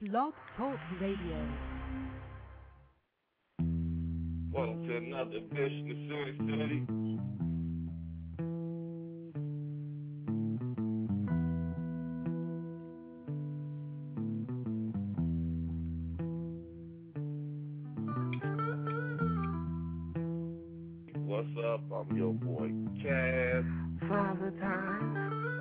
Blog Talk Radio. Welcome to another edition of Sin City. What's up? I'm your boy, Cass. Father Time.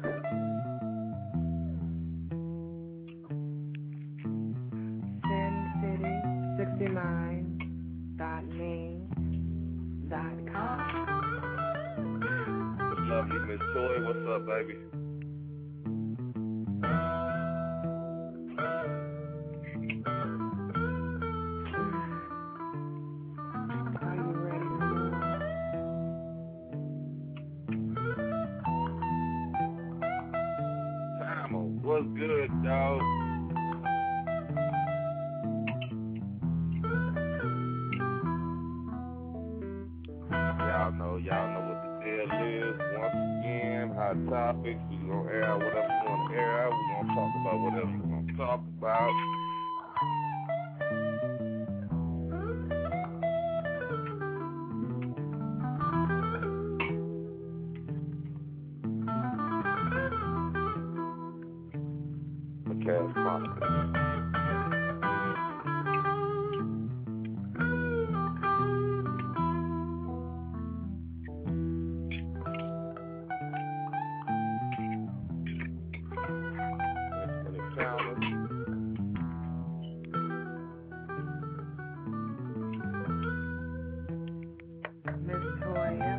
SinCity69.me.com. The lovely Miss Toy. What's up, baby? Are you ready for Time what's good, dog? Y'all know what the deal is. Once again, hot topics. We gonna air out whatever we want to air out. We gonna talk about whatever we want to talk about. Okay, Miss Toya?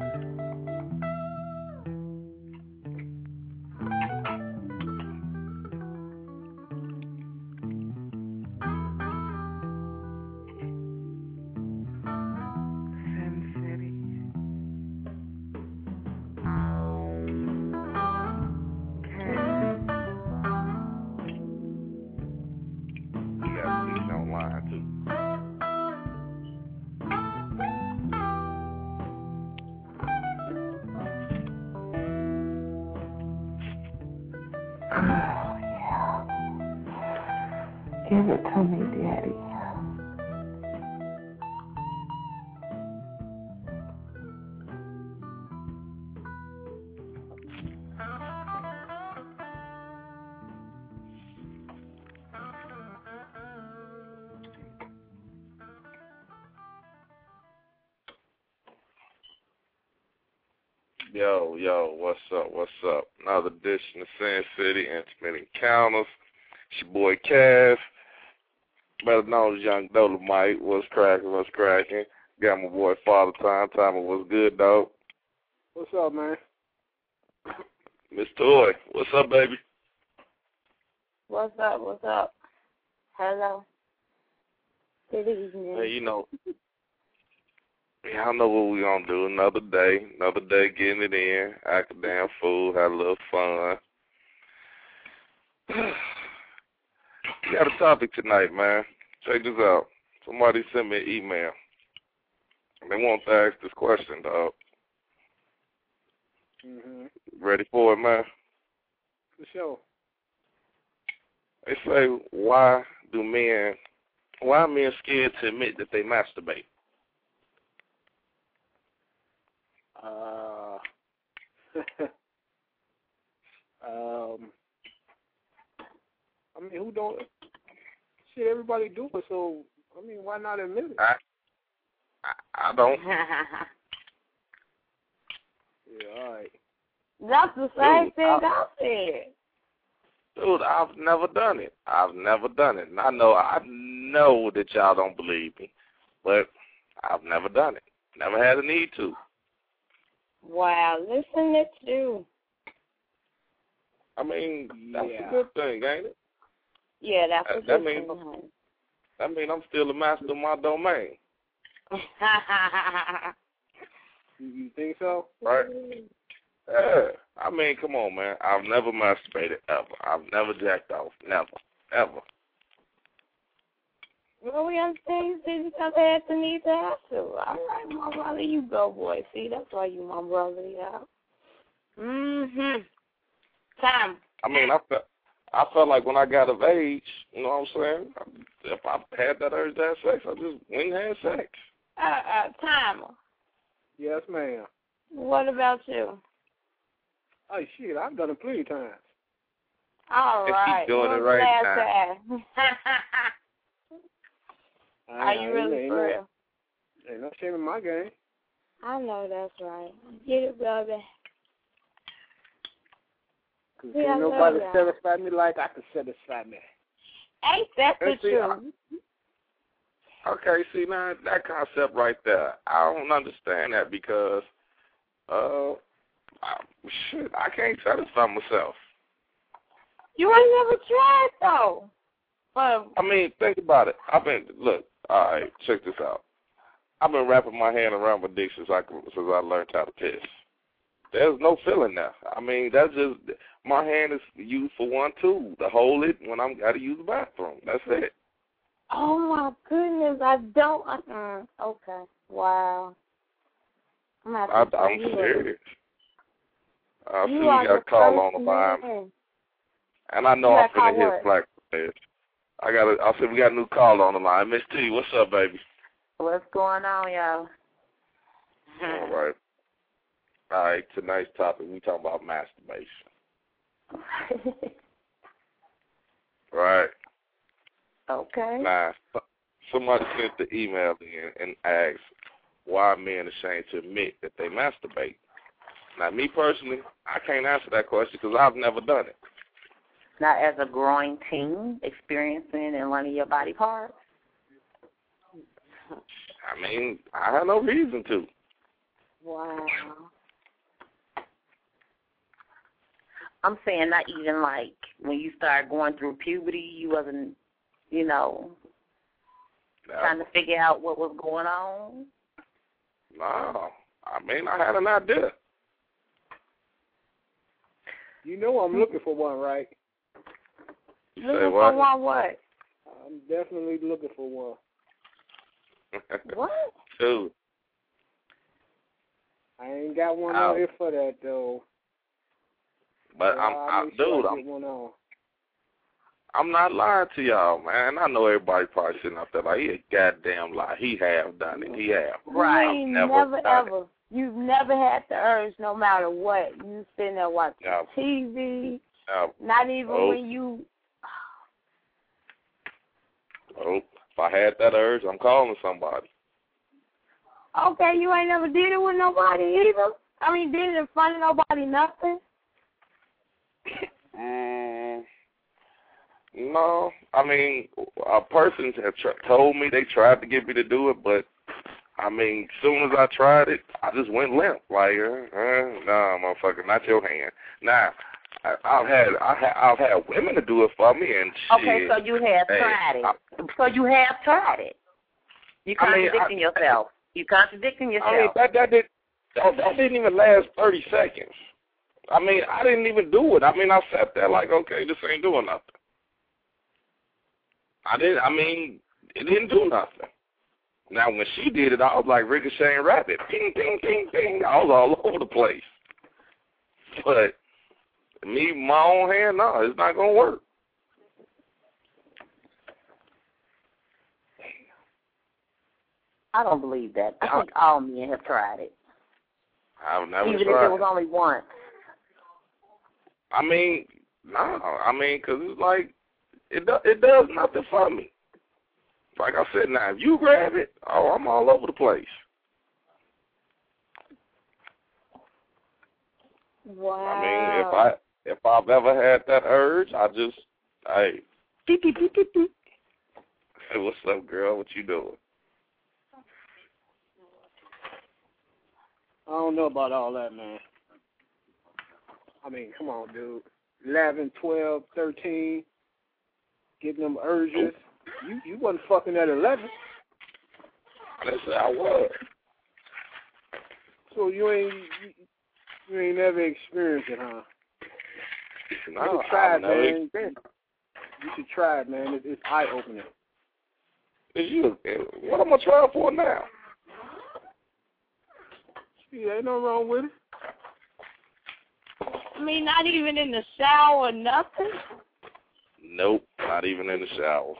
Sin City. we got Felicia online too. Oh, yeah. Give it to me, Daddy. Yo, what's up? Another edition of Sin City Intimate Encounters. It's your boy Cass, better known as Young Dolomite. What's cracking? Got my boy Father Time. What's good, dog? What's up, man? Miss Toy, what's up, baby? What's up? Hello. Good evening. Hey, y'all know what we gonna do. Another day getting it in. Act a damn fool, had a little fun. We got a topic tonight, man. Check this out. Somebody sent me an email. They want to ask this question, dog. Ready for it, man? For sure. They say, why are men scared to admit that they masturbate? I mean, who don't? Shit, everybody do it, so, I mean, why not admit it? I don't. Yeah, all right. That's the same thing I said. Dude, I've never done it. And I know that y'all don't believe me, but I've never done it. Never had a need to. Wow, listen at you. I mean, that's a good thing, ain't it? Yeah, that's a good thing. That means I'm still the master of my domain. You think so? Right? Yeah. I mean, come on, man. I've never masturbated, ever. I've never jacked off. Never. Ever. Well, we understand you said because they had the need to have to. All right, my brother, you go, boy. See, that's why you my brother, yeah. Time. I mean, I felt like when I got of age, you know what I'm saying? If I had that urge to have sex, I just went and had sex. Timer. Yes, ma'am. What about you? Oh, shit, I've done it plenty of times. All And right. she's doing it When's right the last time? Are you really for real? Ain't no shame in my game. I know that's right. Get it, baby. Because ain't nobody satisfy me like I can satisfy me. Ain't that the truth? Okay, see, now, that concept right there, I don't understand that because, I can't satisfy myself. You ain't never tried, though. I mean, think about it. Look, all right, check this out. I've been wrapping my hand around my dick since I learned how to piss. There's no feeling there. I mean, that's just, my hand is used for one tool, to hold it when I'm got to use the bathroom. That's it. Oh, my goodness, I don't, okay, wow. I'm serious. I see you we got a call on the line. And I know I'm finna hit black players. I said we got a new call on the line. Miss T, what's up, baby? What's going on, y'all? All right, tonight's topic, we talking about masturbation. Right. Okay. Now, somebody sent the email in and asked why men are ashamed to admit that they masturbate. Now, me personally, I can't answer that question because I've never done it. Not as a growing teen experiencing in one of your body parts? I mean, I have no reason to. Wow. I'm saying not even like when you start going through puberty, you wasn't, trying to figure out what was going on? No. I mean, I had an idea. You know I'm looking for one, right? You looking say what? for one what? I'm definitely looking for one. What? Two. I ain't got one out here for that, though. But I'm not lying to y'all, man. I know everybody probably sitting up there like, he a goddamn lie. He have done it. He have. Right. You ain't never ever. You've never had the urge no matter what. You sitting there watching TV. Not even when you... If I had that urge, I'm calling somebody. Okay, you ain't never did it with nobody either? I mean, did it in front of nobody, nothing? No. I mean, a person had told me they tried to get me to do it, but, I mean, as soon as I tried it, I just went limp. Like, nah, motherfucker, not your hand. Now, I've had women to do it for me, and shit. Okay, so you have tried it. You're contradicting yourself. You're contradicting yourself. I mean, that didn't even last 30 seconds. I mean, I didn't even do it. I mean, I sat there like, okay, this ain't doing nothing. It didn't do nothing. Now, when she did it, I was like Ricochet and Rabbit. Ping, ping, ping, ping. I was all over the place. But me, my own hand, no, it's not going to work. I don't believe that. I think all men have tried it. I've never Even tried if it was only once. I mean, no. I mean, because it's like, it does nothing for me. Like I said, now, if you grab it, I'm all over the place. Wow. I mean, if I've ever had that urge, hey, what's up, girl? What you doing? I don't know about all that, man. I mean, come on, dude. 11, 12, 13, getting them urges. You wasn't fucking at 11. Listen, I was. So you ain't never experienced it, huh? No, you should try I've it, never man. experienced it. You should try it, man. It's eye-opening. What am I trying for now? See, ain't no wrong with it. I mean, not even in the shower or nothing? Nope, not even in the shower.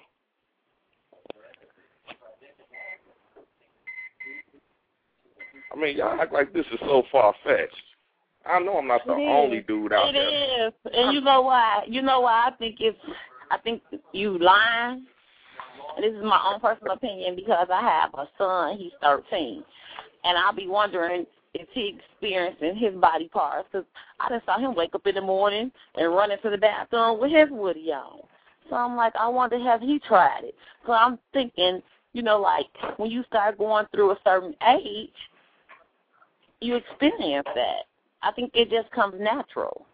I mean, y'all act like this is so far-fetched. I know I'm not the only dude out there. It is. And you know why? I think you lying. And this is my own personal opinion because I have a son, he's 13. And I'll be wondering if he experiencing his body parts. Because I just saw him wake up in the morning and run into the bathroom with his woody on. So I'm like, I wonder have he tried it. So I'm thinking, like when you start going through a certain age, you experience that. I think it just comes natural.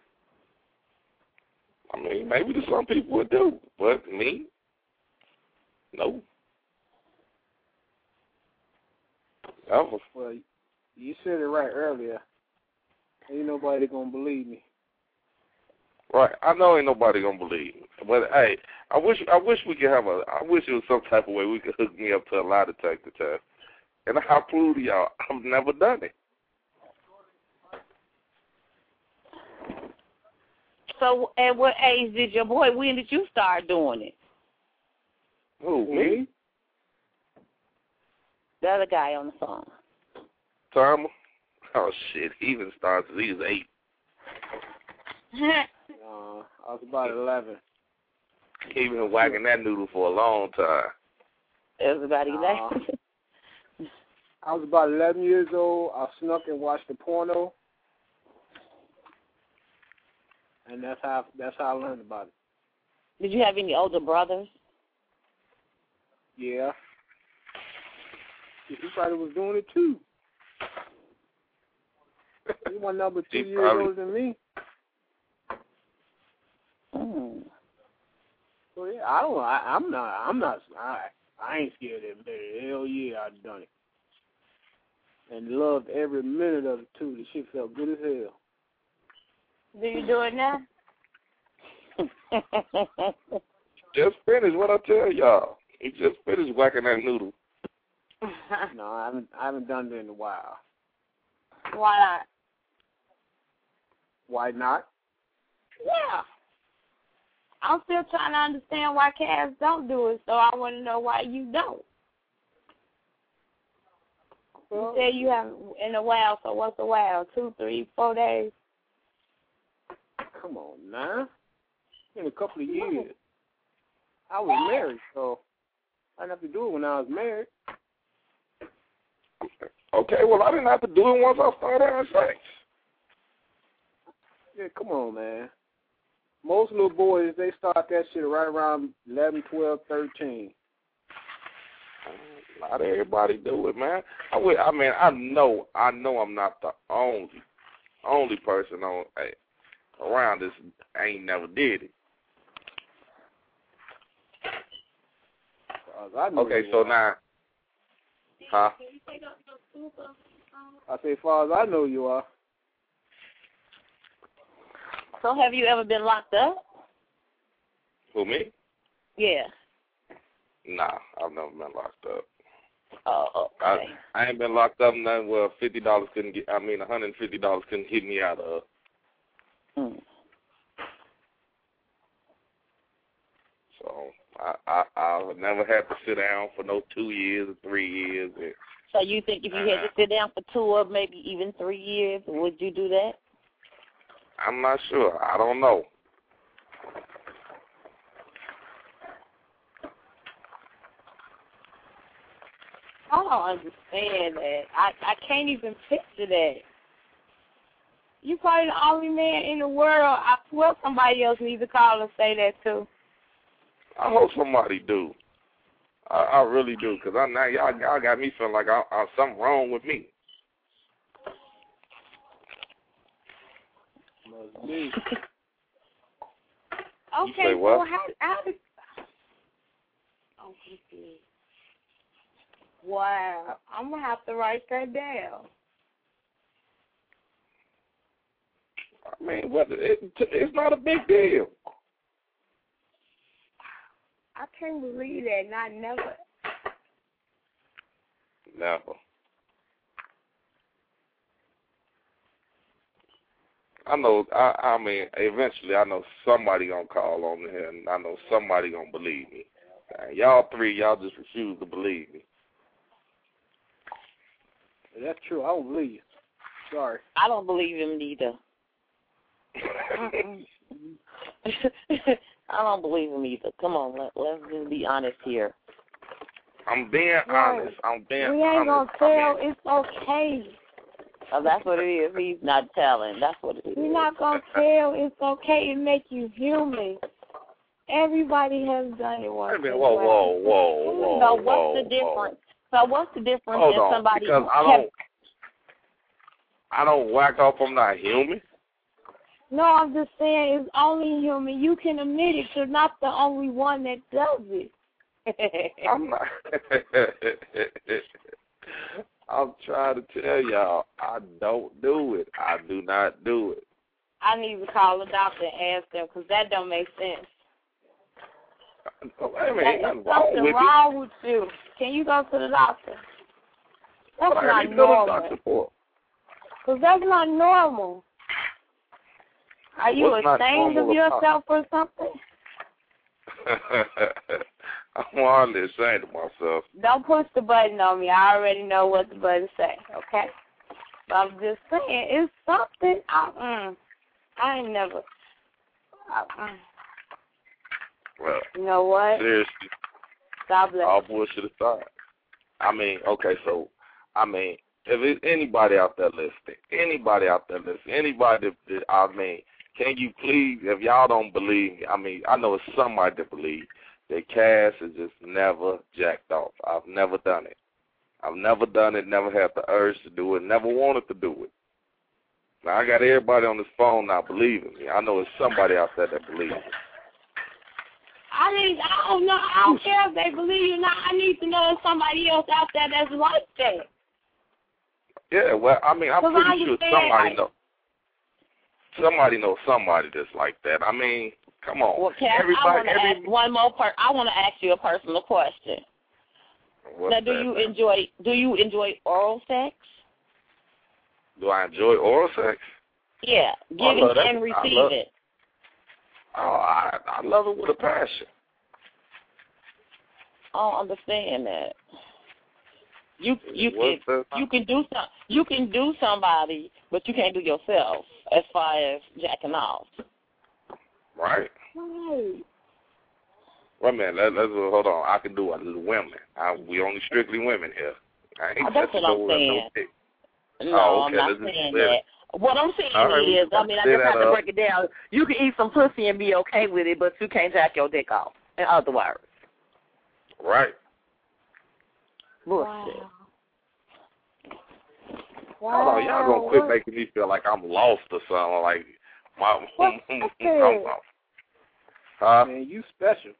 I mean, maybe to some people would do, but me, no. Well, you said it right earlier. Ain't nobody gonna believe me. Right, I know ain't nobody gonna believe me, but hey, I wish we could have I wish there was some type of way we could hook me up to a lie detector test, and I'll prove to y'all I've never done it. So, at what age did your boy? When did you start doing it? Who, me? The other guy on the phone. Tom? Oh shit, he even started since he was 8. I was about 11. He been whacking that noodle for a long time. It was about 11. I was about 11 years old. I snuck and watched the porno, and that's how I learned about it. Did you have any older brothers? Yeah. He probably was doing it too. He was number 2 years older than me. So yeah, I ain't scared of it. Hell yeah, I've done it. And loved every minute of it too. The shit felt good as hell. Do you do it now? Just finished what I tell y'all. He just finished whacking that noodle. No, I haven't done it in a while. Why not? Why not? Yeah. I'm still trying to understand why cats don't do it, so I want to know why you don't. Well, you say you haven't in a while, so what's a while? 2, 3, 4 days? Come on now. In a couple of years. I was married, so I didn't have to do it when I was married. Okay, well, I didn't have to do it once I started having sex. Yeah, come on, man. Most little boys, they start that shit right around 11, 12, 13. Not everybody do it, man. I know I'm not the only person around this ain't never did it. Okay, so now, huh? I say, as far as I know, you are. So have you ever been locked up? Who, me? Yeah. Nah, I've never been locked up. Oh, okay. I ain't been locked up nothing where $150 couldn't get me out of. So I never had to sit down for no 2 years or 3 years. So you think if you had to sit down for 2 or maybe even 3 years, would you do that? I'm not sure. I don't know. I don't understand that. I can't even picture that. You probably the only man in the world. I swear somebody else needs to call and say that too. I hope somebody do. I really do, because now y'all got me feeling like something wrong with me. Must be. Okay, well, how did... Oh, wow. I'm going to have to write that down. I mean, it's not a big deal. I can't believe that. Not never. Never. I know. I mean, eventually, I know somebody gonna call on me here, and I know somebody gonna believe me. Y'all three, y'all just refuse to believe me. That's true. I don't believe you. Sorry. I don't believe him neither. I don't believe him either. Come on, let's just be honest here. I'm being honest. I'm being honest. We ain't gonna tell. It's okay. Oh, that's what it is. He's not telling. That's what it is. We're not gonna tell. It's okay. It make you human. Everybody has done it once. Whoa. So what's the difference? So what's the difference Hold in on, somebody because I don't whack off. I'm not human. No, I'm just saying it's only human. You can admit it. You're not the only one that does it. I'm not. I'm trying to tell y'all, I don't do it. I do not do it. I need to call the doctor and ask them because that don't make sense. Wait a minute, There's wrong something with wrong with you. Can you go to the doctor? That's what not normal. Because that's not normal. Are you ashamed of yourself or something? I'm hardly ashamed of myself. Don't push the button on me. I already know what the button say, okay? But I'm just saying, it's something. I ain't never. Well, you know what? Seriously. God bless. All bullshit aside. I mean, okay, so, if it's anybody out there listening, can you please, if y'all don't believe me, I know it's somebody to believe that Cass has just never jacked off. I've never done it. Never had the urge to do it, never wanted to do it. Now, I got everybody on this phone now believing me. I know it's somebody out there that believes me. I don't know. I don't care if they believe you or not. I need to know there's somebody else out there that's like that. Yeah, well, I'm pretty sure somebody knows. Somebody knows somebody that's like that. I mean, come on. Well, Cass, I want to ask you a personal question. Now, do you enjoy oral sex? Do I enjoy oral sex? Yeah, giving and receiving. I love it with a passion. I don't understand that. You can do somebody, but you can't do yourself as far as jacking off. Right. Wait a minute. Let's hold on. I can do women. We only strictly women here. That's what I'm saying. No, I'm not saying that. What I'm saying is, I just have to break it down. You can eat some pussy and be okay with it, but you can't jack your dick off, in other words. Right. Bullshit. Wow. Hold on, y'all gonna quit making me feel like I'm lost or something. Like Man, you special.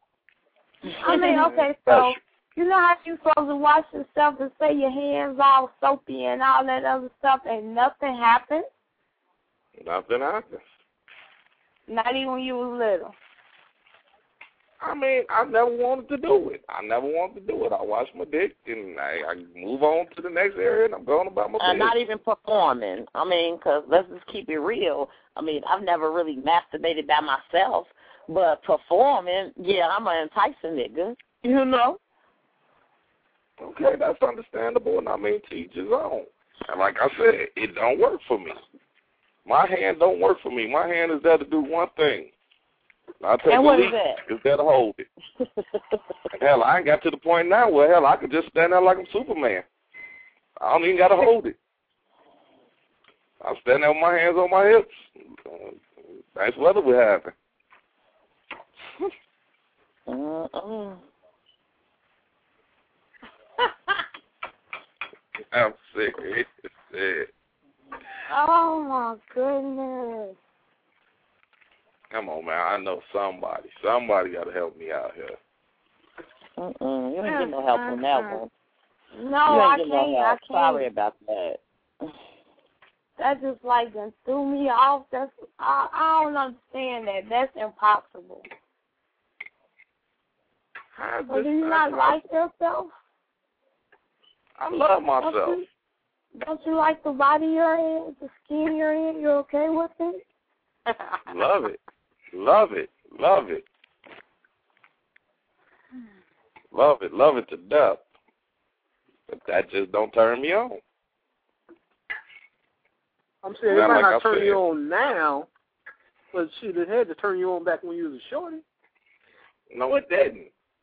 Okay, so you know how you supposed to wash yourself and say your hands all soapy and all that other stuff and nothing happens? Nothing happens. Not even when you was little. I never wanted to do it. I wash my dick and I move on to the next area and I'm going about my business. Not even performing. Because let's just keep it real. I've never really masturbated by myself, but performing, yeah, I'm an enticing nigga. You know? Okay, that's understandable, and to each his own. And like I said, it don't work for me. My hand don't work for me. My hand is there to do one thing. And what is that? It's there to hold it. Hell, I ain't got to the point now where, I could just stand there like I'm Superman. I don't even got to hold it. I'm standing there with my hands on my hips. Nice weather we're having. I'm serious. Oh, my goodness. Come on, man. I know somebody. Somebody got to help me out here. You ain't getting no help on that one. No, I can't. I can't. Sorry about that. That just done threw me off. I don't understand that. That's impossible. So do you not like yourself? I love myself. Don't you like the body you're in, the skin you're in? You're okay with it? Love it. Love it. Love it. Love it. Love it to death. But that just don't turn me on. I'm saying it might not turn you on now, but shit, it had to turn you on back when you was a shorty. No, it didn't.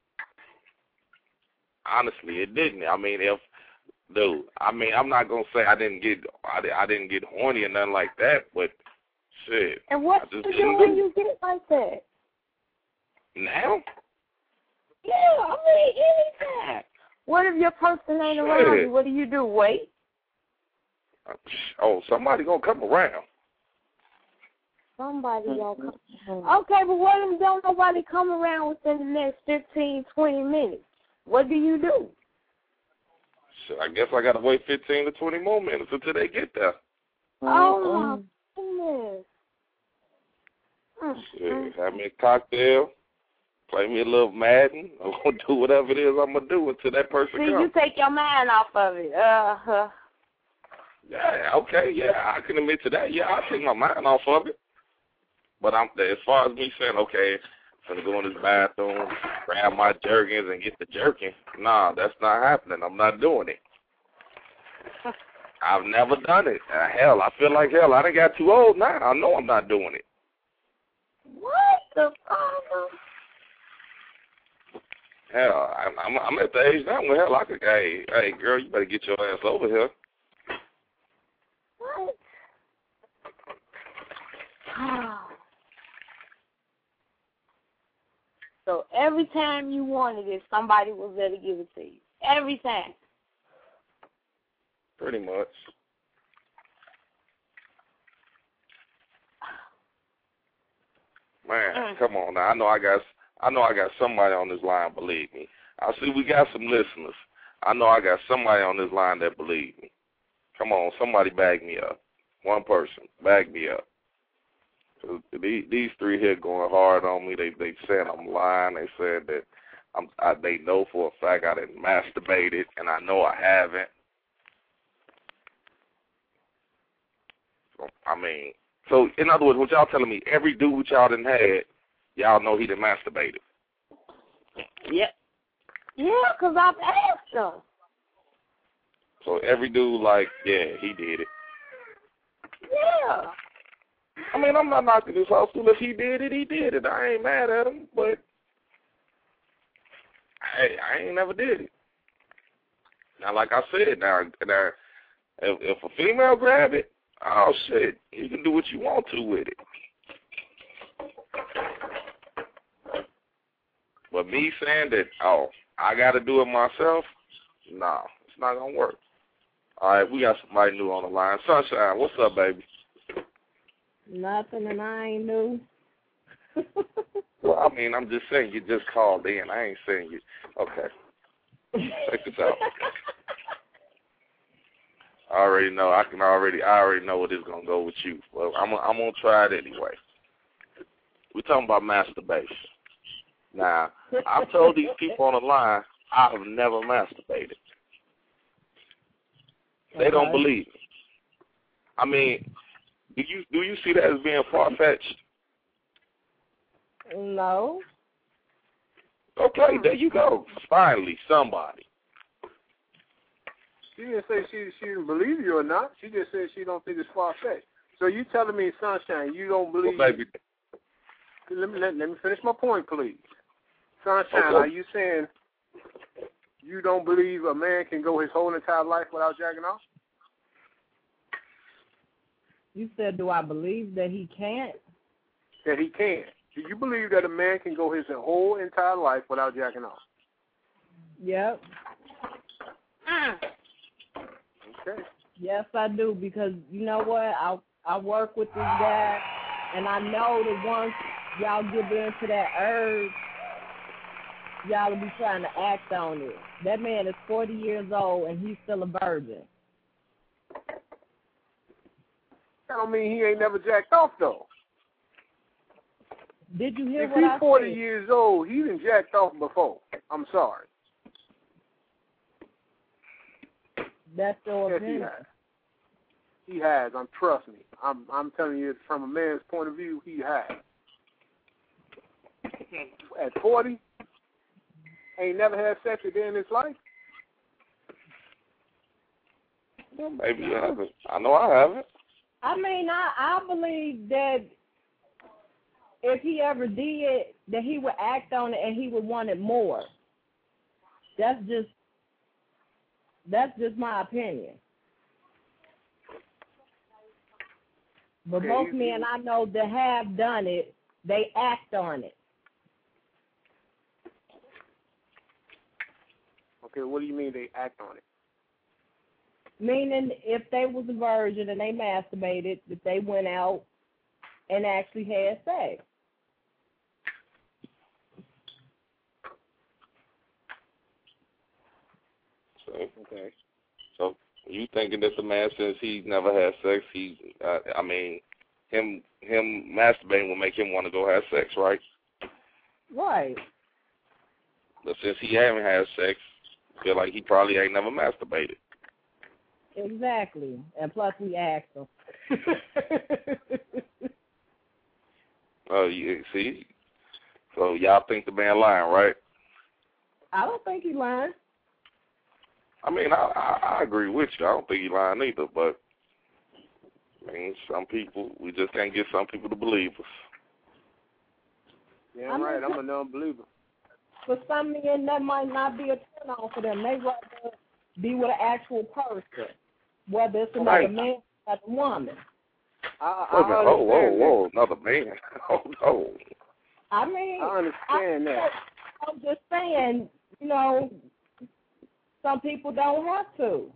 Honestly, it didn't. I mean, I'm not gonna say I didn't get horny or nothing like that, but shit. And what do you do when you get like that? Now? Yeah, I mean, anytime. What if your person ain't around you? What do? Wait? Oh, somebody gonna come around. Somebody gonna come. Okay, but what if don't nobody come around within the next 15, 20 minutes? What do you do? Shit, I guess I gotta wait 15 to 20 more minutes until they get there. Oh my goodness. Shit, have me a cocktail, play me a little Madden, I'm gonna do whatever it is I'm gonna do until that person comes. See, you take your mind off of it. Yeah, okay, yeah, I can admit to that. Yeah, I take my mind off of it. But as far as me saying, okay, I'm going to go in this bathroom, grab my jerkins and get the jerking, nah, that's not happening. I'm not doing it. I've never done it. Hell, I feel like hell. I done got too old now. I know I'm not doing it. What the fuck? Hell, I'm at the age now where hell I could, hey, girl, you better get your ass over here. What? So every time you wanted it, somebody was there to give it to you. Every time. Pretty much. Man, come on now. I know I got somebody on this line, believe me. I see we got some listeners. I know I got somebody on this line that believe me. Come on, somebody back me up. One person, back me up. These three here going hard on me. They saying I'm lying. They said that they know for a fact I didn't masturbate it, and I know I haven't. I mean, so in other words, what y'all telling me, every dude y'all done had, y'all know he done masturbated. Yep. Yeah, because I've asked them. So every dude like, yeah, he did it. Yeah. I mean, I'm not knocking this hustle. If he did it, he did it. I ain't mad at him, but I ain't never did it. Now, like I said, now if a female grab it, oh, shit, you can do what you want to with it. But me saying that, oh, I got to do it myself, nah, it's not going to work. All right, we got somebody new on the line. Sunshine, what's up, baby? Nothing, and I ain't new. Well, I mean, I'm just saying you just called in. I ain't saying you. Okay. Check this out. I already know. I already know what is gonna go with you. Well, I'm gonna try it anyway. We're talking about masturbation. Now, I've told these people on the line I've never masturbated. They don't believe me. I mean, do you see that as being far-fetched? No. Okay, there you go. Finally, somebody. She didn't say she didn't believe you or not. She just said she don't think it's far-fetched. So you telling me, Sunshine, you don't believe? Well, baby. Let me finish my point, please. Sunshine, okay. Are you saying you don't believe a man can go his whole entire life without jacking off? You said, do I believe that he can't? That he can. Do you believe that a man can go his whole entire life without jacking off? Yep. Okay. Yes, I do, because you know what? I work with this guy, and I know that once y'all get into that urge, y'all will be trying to act on it. That man is 40 years old, and he's still a virgin. That don't mean he ain't never jacked off, though. Did you hear if what I said? If he's 40 years old, he done jacked off before. I'm sorry. That's your opinion. He has. Trust me. I'm telling you, from a man's point of view, he has. At 40, ain't never had sex a day in his life. Well, maybe you haven't. I know I haven't. I mean, I believe that if he ever did, that he would act on it and he would want it more. That's just my opinion. But Okay, most men I know that have done it, they act on it. Okay, what do you mean they act on it? Meaning, if they was a virgin and they masturbated, that they went out and actually had sex. Okay. So you thinking that the man, since he never had sex, him masturbating will make him want to go have sex, right? Right. But since he haven't had sex, I feel like he probably ain't never masturbated. Exactly. And plus we asked him. Oh, you see? So y'all think the man lying, right? I don't think he lying. I mean, I agree with you. I don't think he lying either, but I mean, some people, we just can't get some people to believe us. Yeah, right. I'm a non-believer. For some men, that might not be a turn on for them. They rather be with an actual person, whether it's another man or a woman. Whoa, another man. Oh, no. I mean, I understand that. I'm just saying, you know, some people don't have to.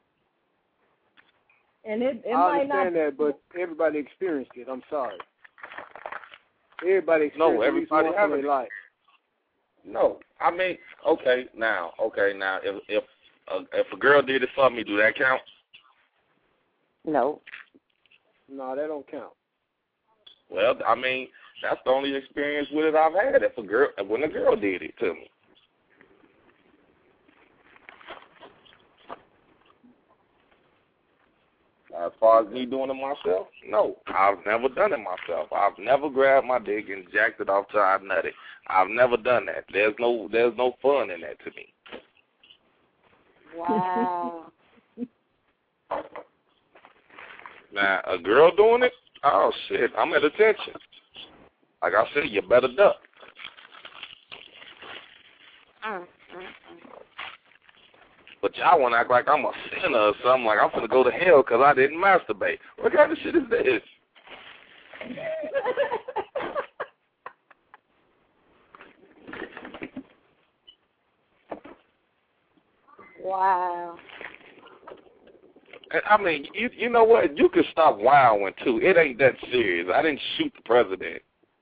And it I might not. understand that, but everybody experienced it. I'm sorry. Everybody experienced it everybody once in their life. No, I mean, okay, now, if a girl did it for me, do that count? No. No, that don't count. Well, I mean, that's the only experience with it I've had. When a girl did it to me. As far as me doing it myself, no, I've never done it myself. I've never grabbed my dick and jacked it off till I nutted. I've never done that. There's no fun in that to me. Wow. Now, a girl doing it, oh shit, I'm at attention. Like I said, you better duck. But y'all want to act like I'm a sinner or something, like I'm finna go to hell because I didn't masturbate. What kind of shit is this? Wow. I mean, you know what? You can stop wilding, too. It ain't that serious. I didn't shoot the president.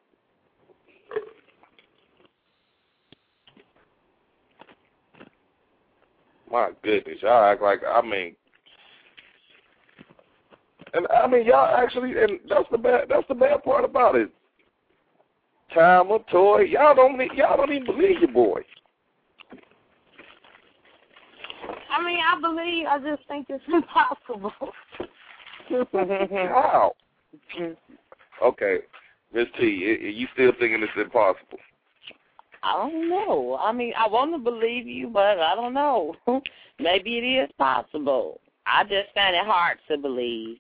My goodness, y'all act like, y'all actually, and that's the bad part about it. Timer, Toy, y'all don't even believe your boy. I mean, I believe. I just think it's impossible. How? Okay, Miss T, you still thinking it's impossible? I don't know. I mean, I want to believe you, but I don't know. Maybe it is possible. I just find it hard to believe.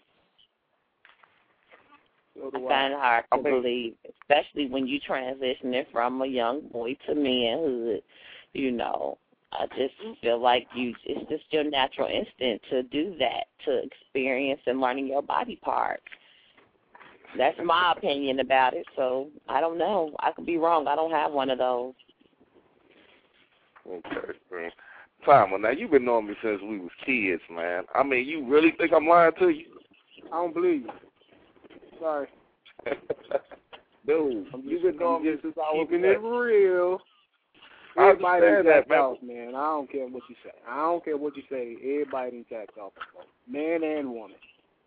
I find it hard to believe, especially when you transitioning from a young boy to manhood. You know, I just feel like it's just your natural instinct to do that, to experience and learning your body parts. That's my opinion about it, so I don't know. I could be wrong. I don't have one of those. Okay. Timer, now you've been knowing me since we was kids, man. I mean, you really think I'm lying to you? I don't believe you. Sorry. Dude, you've been knowing me since I was keeping it real. Everybody done jacked off, man. I don't care what you say. I don't care what you say. Everybody done jacked off. Man and woman.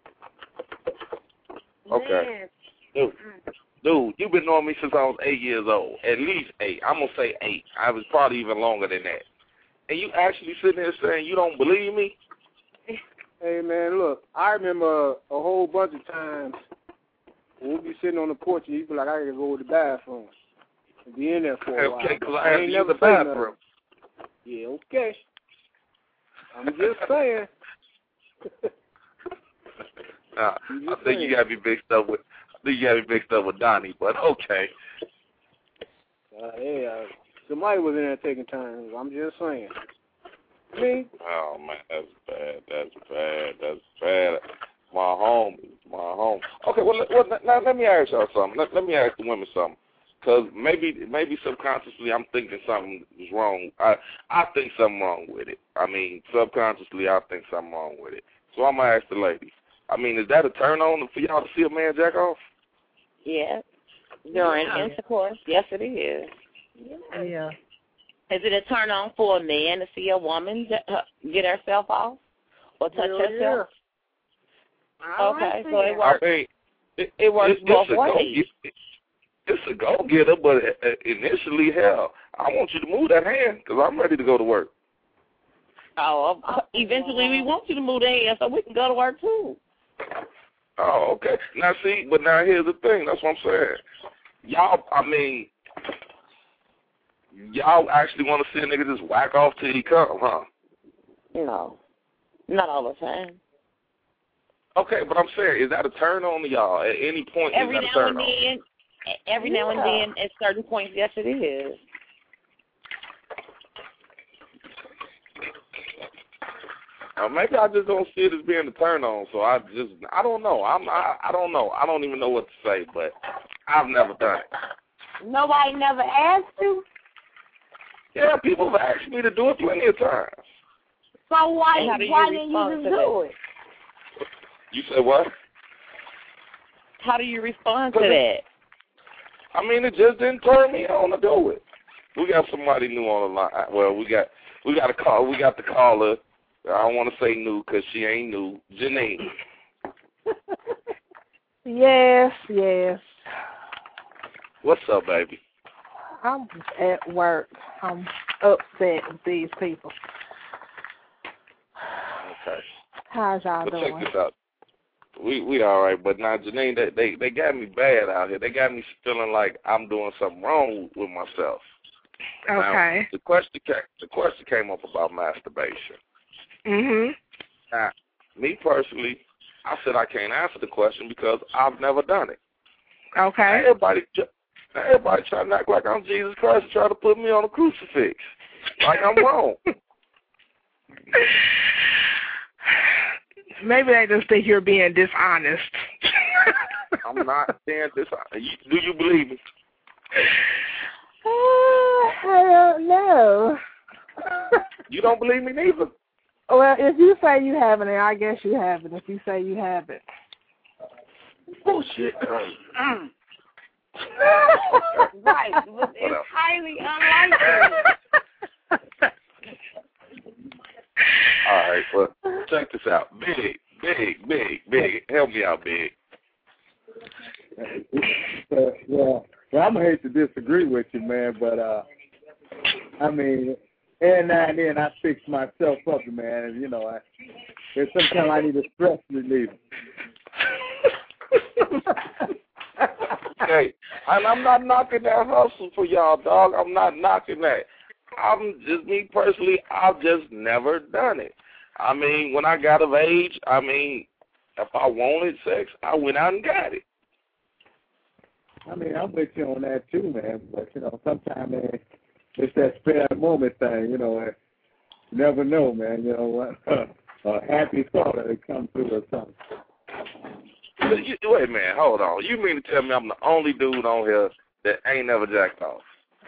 Okay. Dude, you've been knowing me since I was 8 years old. At least 8. I'm going to say 8. I was probably even longer than that. And you actually sitting there saying you don't believe me? Hey, man, look, I remember a whole bunch of times when we'd be sitting on the porch and you'd be like, I gotta go to the bathroom. And be in there for a while. Okay, because I ain't never the bathroom. Yeah, okay. I'm just saying. I think you gotta be mixed up with Donnie, but okay. Somebody was in there taking turns. I'm just saying. Me? Oh man, that's bad. My home. Okay, well, now let me ask y'all something. Let me ask the women something, because maybe subconsciously I'm thinking something is wrong. I think something wrong with it. I mean, subconsciously I think something wrong with it. So I'm gonna ask the ladies. I mean, is that a turn on for y'all to see a man jack off? Yeah. During intercourse, yes, it is. Yeah. Is it a turn on for a man to see a woman get herself off or touch herself? Okay, so it works. I mean, it works both ways. It's a go-getter, but initially, hell, I want you to move that hand because I'm ready to go to work. Oh, eventually we want you to move the hand so we can go to work too. Oh, okay. Now, see, but now here's the thing. That's what I'm saying. Y'all actually want to see a nigga just whack off till he come, huh? No, not all the time. Okay, but I'm saying, is that a turn on to y'all at any point? Every now and then, at certain points, yes, it is. Maybe I just don't see it as being a turn on, so I don't know. I don't know. I don't even know what to say, but I've never done it. Nobody never asked you? Yeah, people have asked me to do it plenty of times. So why didn't you just do it? You said what? How do you respond to that? I mean, it just didn't turn me on to do it. We got somebody new on the line. Well, we got a call. We got the caller. I don't want to say new because she ain't new. Janine. Yes. What's up, baby? I'm at work. I'm upset with these people. Okay. How's y'all doing? Check this out. We all right, but now Janine, they got me bad out here. They got me feeling like I'm doing something wrong with myself. Okay. Now, the question came up about masturbation. Mhm. Now, me personally, I said I can't answer the question because I've never done it. Okay. Now, everybody trying to act like I'm Jesus Christ and try to put me on a crucifix. Like I'm wrong. Maybe they just think you're being dishonest. I'm not being dishonest. Do you believe me? I don't know. You don't believe me neither? Well, if you say you haven't, I guess you haven't. If you say you haven't. Bullshit. Right, but it's highly unlikely. All right, well, check this out. Big. Help me out, Big. Well, I'm going to hate to disagree with you, man, but, I mean, every now and then I fix myself up, man, and, you know, there's sometimes I need a stress reliever. Okay, and I'm not knocking that hustle for y'all, dog. I'm not knocking that. I'm just, me personally, I've just never done it. I mean, when I got of age, I mean, if I wanted sex, I went out and got it. I mean, I'm with you on that too, man, but, you know, sometimes, man, it's that spare moment thing, you know, you never know, man, you know, what a happy thought that comes through or something. Wait a minute, hold on. You mean to tell me I'm the only dude on here that ain't never jacked off?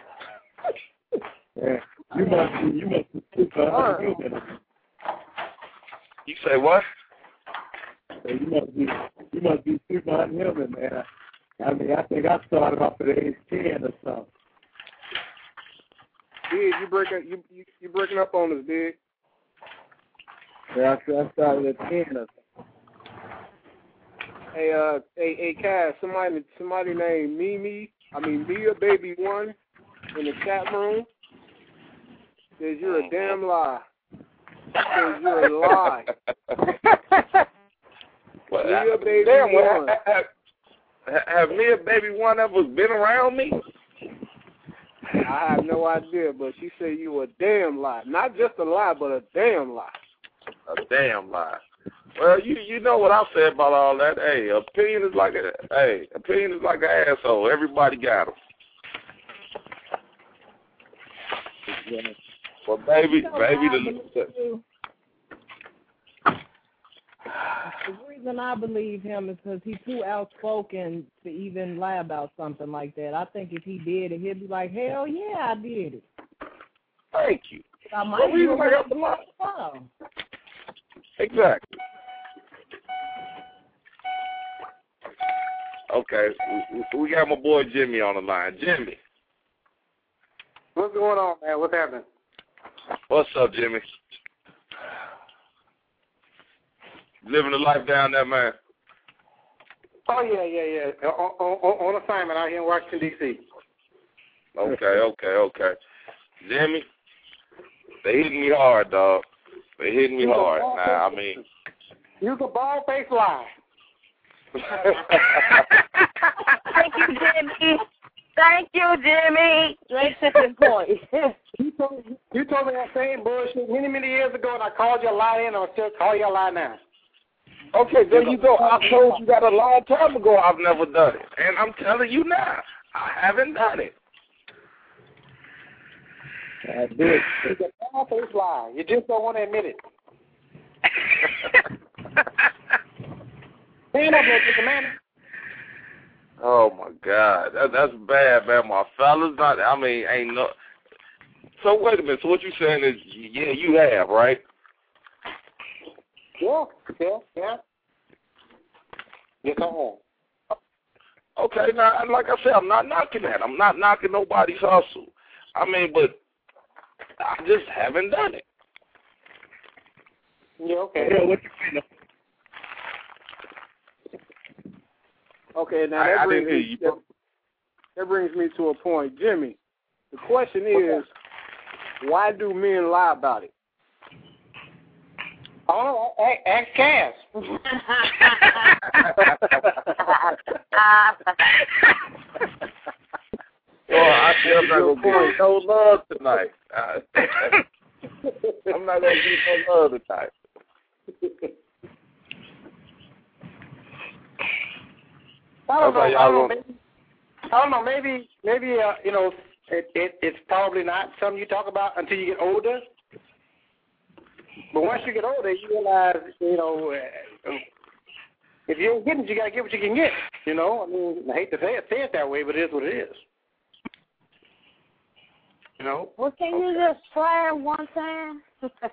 Yeah, you must be super human. You say what? You must be super unhuman, man. I mean, I think I started off at age 10 or something. Big, you breaking up on us, Big. Yeah, I started at 10 or something. Hey, Cass, somebody named Mia Baby One in the chat room says you're a damn lie. Says you're a lie. Well, Mia Baby damn, One. Have Mia Baby One ever been around me? I have no idea, but she said you a damn lie. Not just a lie, but a damn lie. A damn lie. Well, you know what I said about all that. Hey, opinion is like an asshole. Everybody got them. Well, baby, the reason I believe him is because he's too outspoken to even lie about something like that. I think if he did it, he'd be like, hell yeah, I did it. Thank you. I might we might have to lie. Exactly. Okay, we got my boy Jimmy on the line. Jimmy. What's going on, man? What's happening? What's up, Jimmy? Living the life down there, man. Oh, yeah. On assignment out here in Washington, D.C. Okay. Jimmy, they hitting me hard, dog. They hitting me hard. Now, I mean. You's a bald-faced lie. Thank you, Jimmy. Thank you, Jimmy. Straight to the point. You told me that same bullshit many years ago, and I called you a lie then, and I'll still call you a lie now. Okay, there you go. I told you that a long time ago I've never done it. And I'm telling you now, I haven't done it. I did. It's a bald-faced lie. You just don't want to admit it. Man up, man. Oh, my God. That's bad, man. My fellas, ain't no. So, wait a minute. So, what you saying is, yeah, you have, right? Yeah. Yes, I have. Okay, now, like I said, I'm not knocking that. I'm not knocking nobody's hustle. I mean, but I just haven't done it. Yeah, okay. Yeah, what you mean? Okay, now that brings me to a point. Jimmy, the question is, why do men lie about it? Oh, ask Cass. Well, I said I'm not going to get no love tonight. I'm not going to get no love tonight. I don't know. Maybe it's probably not something you talk about until you get older. But once you get older, you realize, if you ain't getting it, you got to get what you can get. I mean, I hate to say it that way, but it is what it is. Well, can you just try it one time?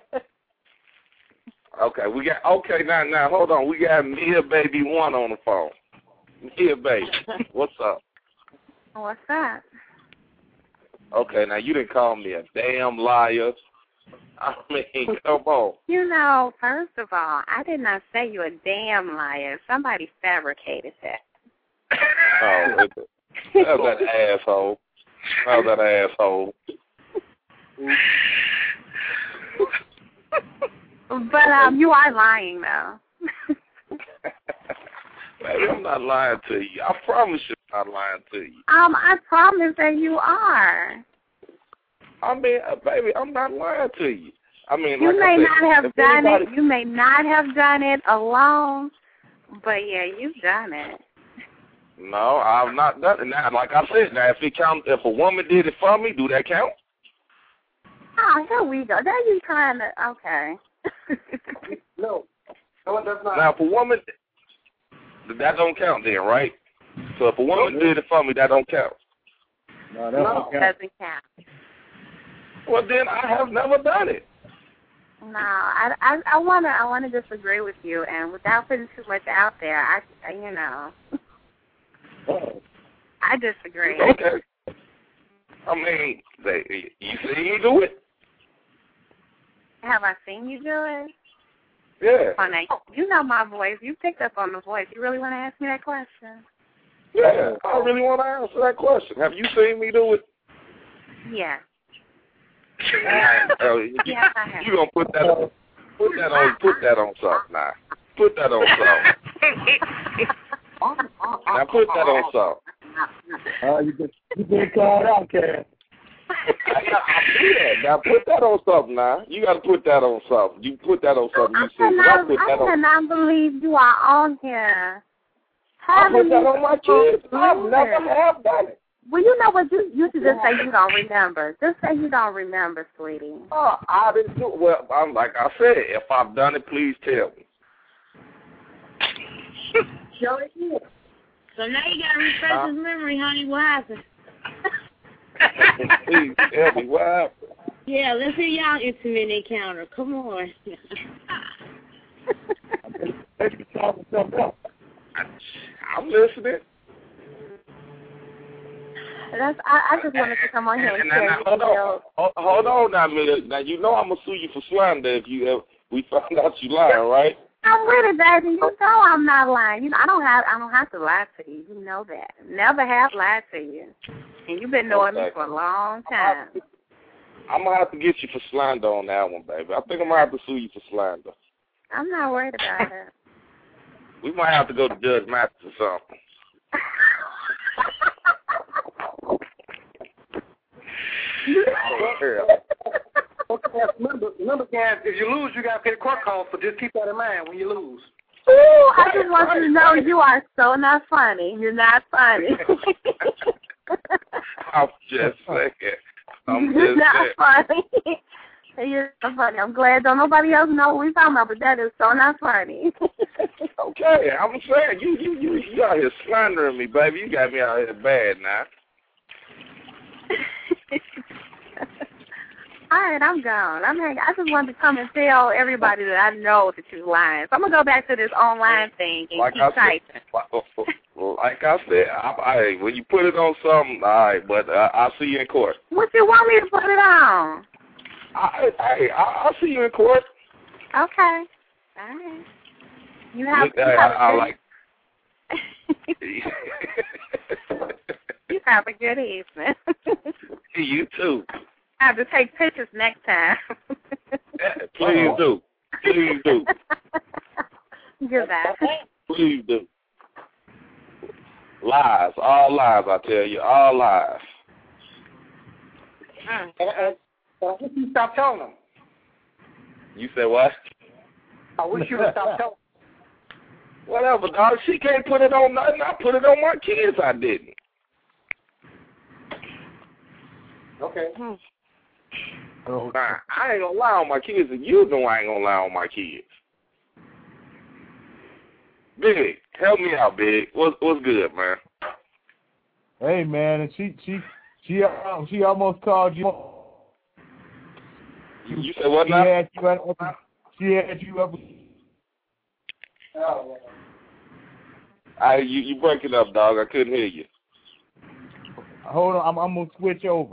Okay, now hold on. We got Mia Baby One on the phone. Mia Baby, what's up? What's up? Okay, now you didn't call me a damn liar. I mean, come on. First of all, I did not say you a damn liar. Somebody fabricated that. Oh, how's that asshole? How's that asshole? But you are lying, though. Baby, I'm not lying to you. I promise you I'm not lying to you. I promise that you are. I mean, baby, I'm not lying to you. I mean, you like may I said, not have done it. You may not have done it alone, but yeah, you've done it. No, I've not done it. Now, like I said, now if a woman did it for me, do that count? Oh, here we go. There you trying to, okay. No, it does not. Now, if a woman, that don't count then, right? So if a woman did it for me, that don't count. No, that don't count. Doesn't count. Well, then I have never done it. No, I wanna disagree with you, and without putting too much out there, I disagree. Okay. I mean, you see me do it? Have I seen you do it? Yeah. Oh, now, you know my voice. You picked up on the voice. You really want to ask me that question? Yeah, I really want to answer that question. Have you seen me do it? Yeah. You gonna put that on something now. Put that on something. Now put that on something. You been called out, Cass. I see that. Now put that on something now. You got to put that on something. You put that on something. You said, I cannot believe you are on here. I put that on my kids. I've never have done it. Well, you know what? You should just say you don't remember. Just say you don't remember, sweetie. I didn't do it. Well, I'm like I said, if I've done it, please tell me. Sure it is. So now you got to refresh his memory, honey. What happened? Please tell me what happened. Yeah, let's hear y'all intimate encounter. Come on. I'm listening. I just wanted to come on here and share hold on now, minute. Now you know I'm gonna sue you for slander if we find out you lying, right? I'm with it, baby. You know I'm not lying. You know I don't have to lie to you. You know that. Never have lied to you. And you've been knowing me for a long time. I'm gonna have to get you for slander on that one, baby. I think I'm gonna have to sue you for slander. I'm not worried about it. We might have to go to Judge Mathis or something. Remember, guys, if you lose, you got to pay the court costs, so just keep that in mind when you lose. Ooh, I just want you to know you are so not funny. You're not funny. I'm just saying. You're not funny. You're not funny. I'm glad don't nobody else know what we're talking about, but that is so not funny. Okay, I'm saying, you out here slandering me, baby. You got me out here bad now. All right, I'm gone. I just wanted to come and tell everybody that I know that you're lying. So I'm going to go back to this online thing and keep typing. Like I said, when you put it on something, all right, but I'll see you in court. What you want me to put it on? I'll see you in court. Okay. All right. You have You have a good evening. You too. I have to take pictures next time. Please do. Please do. Goodbye. Please do. Lies. All lies, I tell you. All lies. I wish you stop telling them. You said what? I wish you would stop telling them. Whatever, dog. She can't put it on nothing. I put it on my kids. I didn't. Okay. Nah, I ain't gonna lie on my kids, and you know I ain't gonna lie on my kids. Big, help me out, Big. What's good, man? Hey, man, and she almost called you. You said what now? She had you up. You breaking up, dog. I couldn't hear you. Hold on, I'm gonna switch over.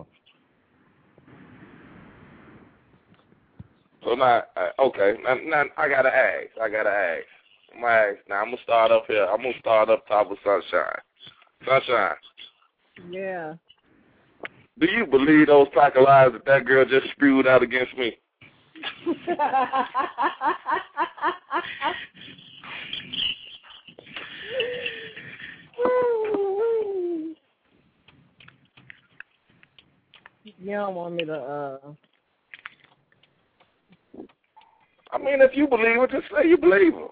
So now, okay. Now I gotta ask. I'm gonna start up here. I'm gonna start up top of Sunshine. Sunshine. Yeah. Do you believe those pack of lies that girl just spewed out against me? You don't want me to, I mean, if you believe it, just say you believe her.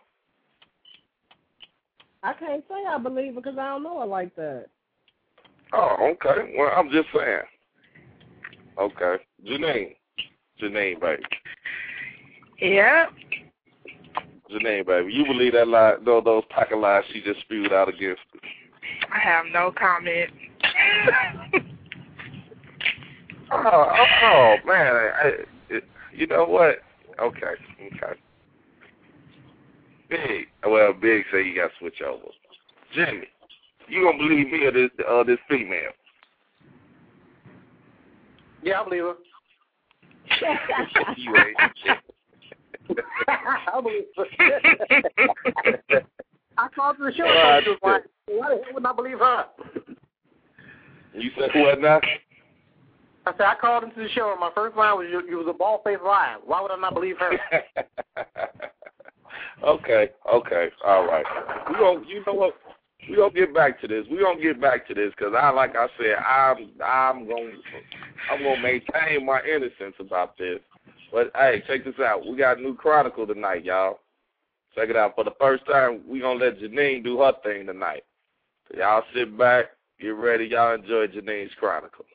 I can't say I believe it because I don't know her like that. Oh, okay. Well, I'm just saying. Okay. Janine, baby. Yeah. Janine, baby. You believe that lie, those pack of lies she just spewed out against me? I have no comment. Oh man. You know what? Okay. Big say you got to switch over. Jimmy, you gonna believe me or this female? Yeah, I believe her. You ain't. I believe her. I called to the show. Why the hell wouldn't I believe her? You said what now? I said I called into the show, and my first line was you was a bald-faced lie. Why would I not believe her? Okay. All right. You know what? We gonna get back to this. Because like I said, I'm gonna maintain my innocence about this. But hey, check this out. We got a new Chronicle tonight, y'all. Check it out. For the first time, we gonna let Janine do her thing tonight. So y'all sit back, get ready. Y'all enjoy Janine's Chronicle.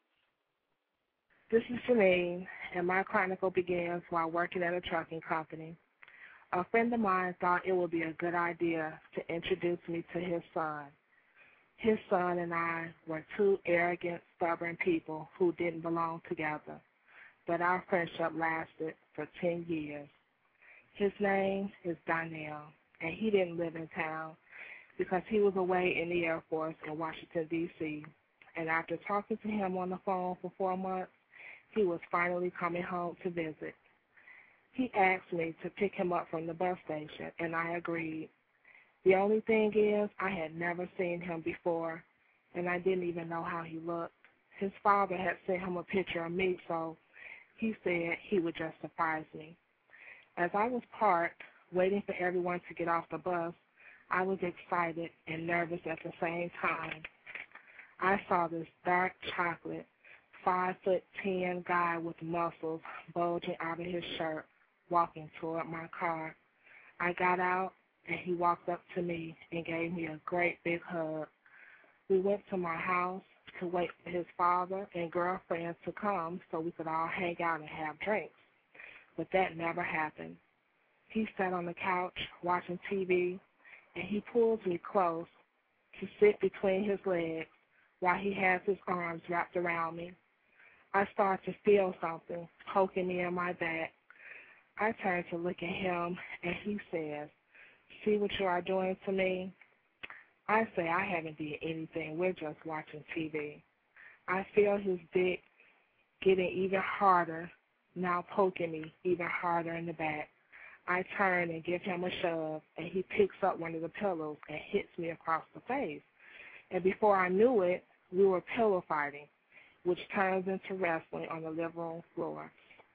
This is Janine, and my chronicle begins while working at a trucking company. A friend of mine thought it would be a good idea to introduce me to his son. His son and I were two arrogant, stubborn people who didn't belong together, but our friendship lasted for 10 years. His name is Donnell, and he didn't live in town because he was away in the Air Force in Washington, D.C., and after talking to him on the phone for 4 months, he was finally coming home to visit. He asked me to pick him up from the bus station, and I agreed. The only thing is I had never seen him before, and I didn't even know how he looked. His father had sent him a picture of me, so he said he would just surprise me. As I was parked, waiting for everyone to get off the bus, I was excited and nervous at the same time. I saw this dark chocolate, 5'10" guy with muscles bulging out of his shirt walking toward my car. I got out, and he walked up to me and gave me a great big hug. We went to my house to wait for his father and girlfriend to come so we could all hang out and have drinks. But that never happened. He sat on the couch watching TV, and he pulls me close to sit between his legs while he has his arms wrapped around me. I start to feel something poking me in my back. I turn to look at him, and he says, "See what you are doing to me?" I say, "I haven't did anything. We're just watching TV." I feel his dick getting even harder, now poking me even harder in the back. I turn and give him a shove, and he picks up one of the pillows and hits me across the face. And before I knew it, we were pillow fighting, which turns into wrestling on the living room floor.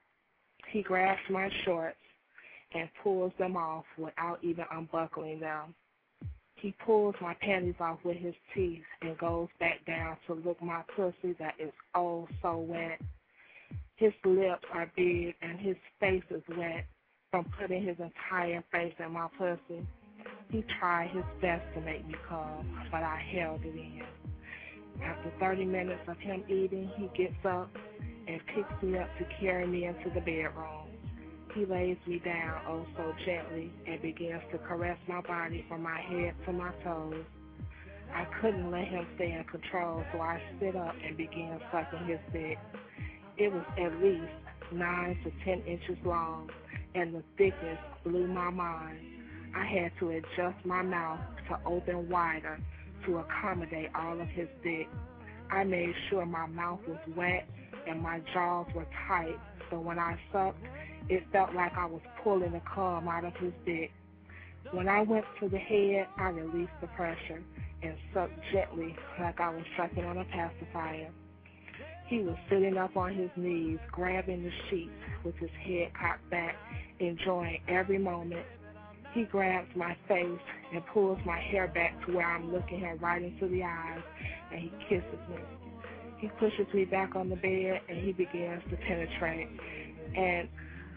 He grabs my shorts and pulls them off without even unbuckling them. He pulls my panties off with his teeth and goes back down to lick my pussy that is oh so wet. His lips are big and his face is wet from putting his entire face in my pussy. He tried his best to make me come, but I held it in. After 30 minutes of him eating, he gets up and picks me up to carry me into the bedroom. He lays me down oh so gently and begins to caress my body from my head to my toes. I couldn't let him stay in control, so I stood up and began sucking his dick. It was at least 9 to 10 inches long, and the thickness blew my mind. I had to adjust my mouth to open wider to accommodate all of his dick. I made sure my mouth was wet and my jaws were tight, so when I sucked, it felt like I was pulling the cum out of his dick. When I went to the head, I released the pressure and sucked gently like I was sucking on a pacifier. He was sitting up on his knees, grabbing the sheets with his head cocked back, enjoying every moment. He grabs my face and pulls my hair back to where I'm looking him right into the eyes, and he kisses me. He pushes me back on the bed, and he begins to penetrate. And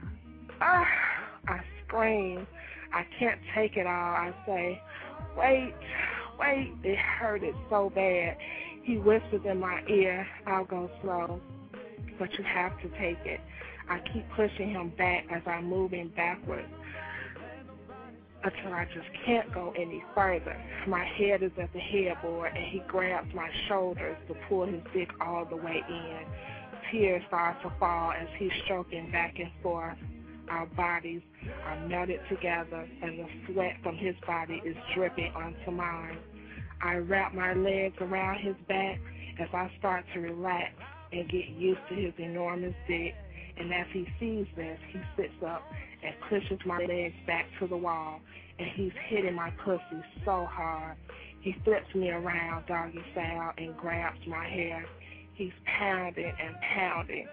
I scream. I can't take it all. I say, wait. It hurted so bad. He whispers in my ear, "I'll go slow, but you have to take it." I keep pushing him back as I'm moving backwards until I just can't go any further. My head is at the headboard, and he grabs my shoulders to pull his dick all the way in. Tears start to fall as he's stroking back and forth. Our bodies are melted together, and the sweat from his body is dripping onto mine. I wrap my legs around his back as I start to relax and get used to his enormous dick. And as he sees this, he sits up and pushes my legs back to the wall, and he's hitting my pussy so hard. He flips me around doggy style and grabs my hair. He's pounding and pounding.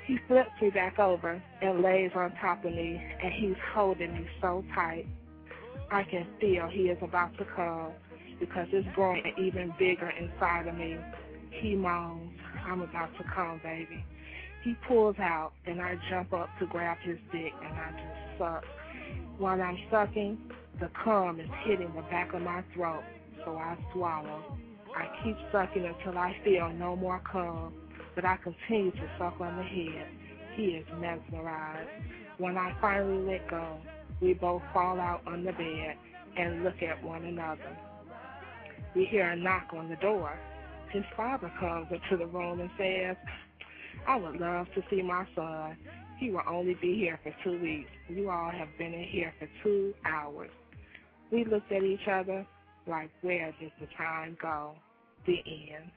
He flips me back over and lays on top of me, and he's holding me so tight. I can feel he is about to come because it's growing even bigger inside of me. He moans, "I'm about to come, baby." He pulls out, and I jump up to grab his dick, and I just suck. While I'm sucking, the cum is hitting the back of my throat, so I swallow. I keep sucking until I feel no more cum, but I continue to suck on the head. He is mesmerized. When I finally let go, we both fall out on the bed and look at one another. We hear a knock on the door. His father comes into the room and says, "I would love to see my son. He will only be here for 2 weeks. You all have been in here for 2 hours. We looked at each other like, where did the time go? The end.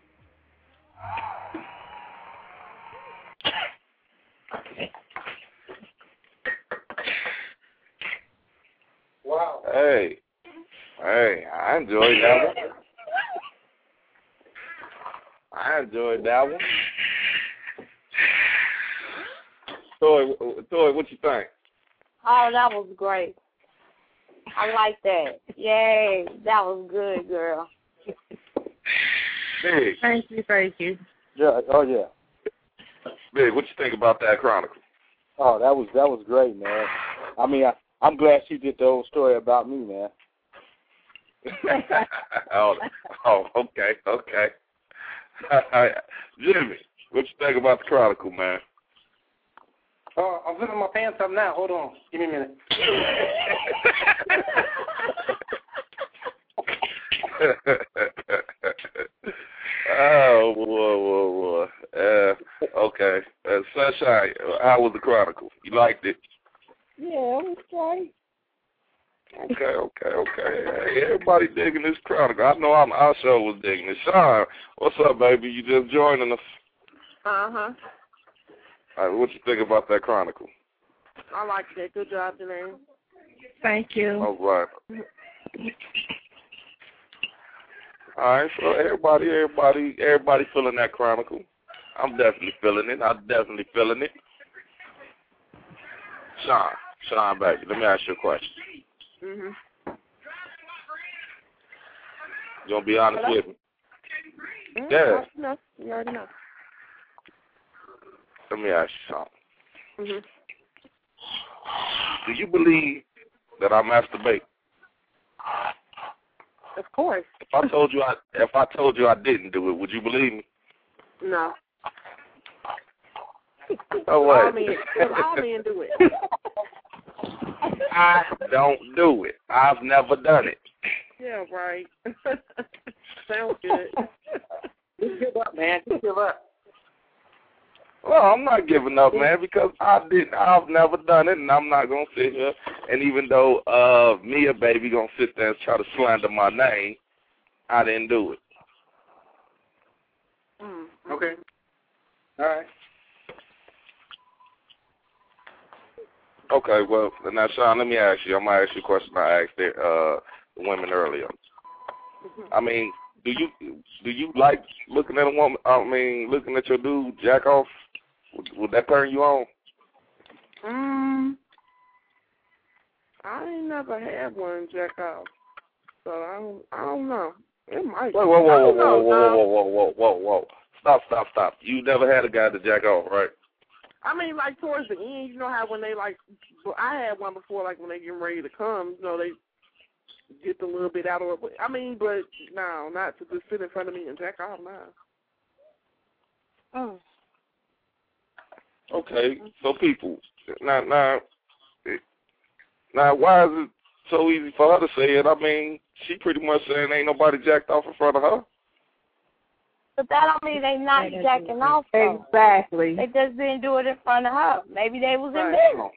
Wow. Hey, I enjoyed that one. Toy, what you think? Oh, that was great. I like that. Yay, that was good, girl. Big. Thank you. Yeah. Oh yeah. Big, what you think about that chronicle? Oh, that was great, man. I mean, I'm glad she did the whole story about me, man. oh, okay. Jimmy, what you think about the chronicle, man? I'm zipping my pants up now. Hold on. Give me a minute. Oh, boy. Okay. Sunshine, how was the chronicle? You liked it? Yeah, it was great. Okay. Hey, everybody digging this chronicle. I know our show was digging it. Sean, what's up, baby? You just joining us? Uh-huh. All right, what you think about that chronicle? I liked it. Good job, Janine. Thank you. All right. All right, so everybody feeling that chronicle. I'm definitely feeling it. Sean, baby, let me ask you a question. Mhm. You gonna be honest with me? Mm-hmm. Yeah. No, you already know. Let me ask you something. Mhm. Do you believe that I masturbate? Of course. If I told you I didn't do it, would you believe me? No. No way. All men do it. I don't do it. I've never done it. Yeah, right. Sounds good. Just give up, man. Just give up. Well, I'm not giving up, man, because I've never done it, and I'm not gonna sit here. And even though Mia baby gonna sit there and try to slander my name, I didn't do it. Okay. All right. Okay, well, now, Sean, let me ask you. I'm gonna ask you a question I asked the women earlier. I mean, do you like looking at a woman? I mean, looking at your dude jack off? Would that turn you on? I ain't never had one jack off, so I don't know. It might. Whoa. Stop. You never had a guy to jack off, right? I mean, like, towards the end, you know how when they, like, I had one before, like, when they getting ready to come, you know, they get a little bit out of it. I mean, but, no, not to just sit in front of me and jack off, no. Oh. Okay, so people, now, why is it so easy for her to say it? I mean, she pretty much saying ain't nobody jacked off in front of her. But that don't mean they not jacking off, though. Exactly. They just didn't do it in front of her. Maybe they was in business.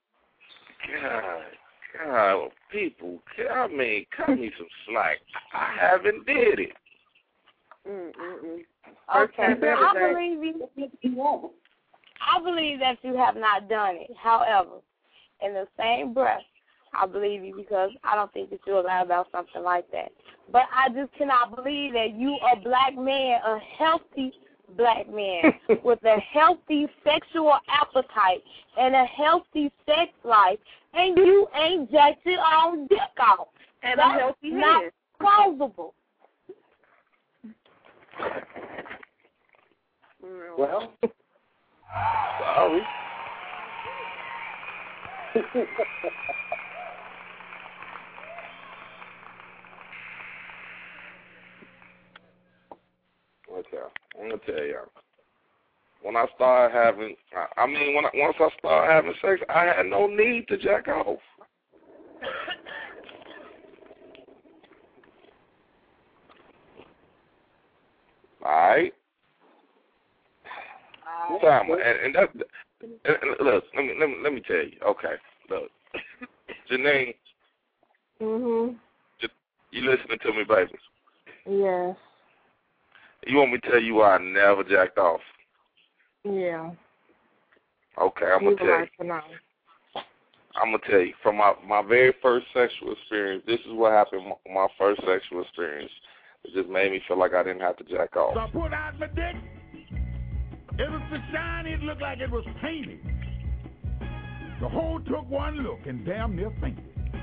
God, people, I mean, cut me some slack. I haven't did it. Okay, I believe you. I believe that you have not done it. However, in the same breath, I believe you because I don't think that you'll lie about something like that. But I just cannot believe that you, a black man, a healthy black man with a healthy sexual appetite and a healthy sex life, and you ain't jacked your own dick off. And that's a healthy not head. plausible. Well, sorry. Okay, I'm gonna tell y'all. When I started having, once I started having sex, I had no need to jack off. All right. And that's look. Let me tell you. Okay, look, Janine. Mhm. You listening to me, baby? Yes. You want me to tell you why I never jacked off? Yeah. Okay, I'm gonna tell you. I'm gonna tell you from my very first sexual experience. This is what happened. My first sexual experience. It just made me feel like I didn't have to jack off. So I pulled out my dick. It was so shiny, it looked like it was painted. The hole took one look and damn near fainted.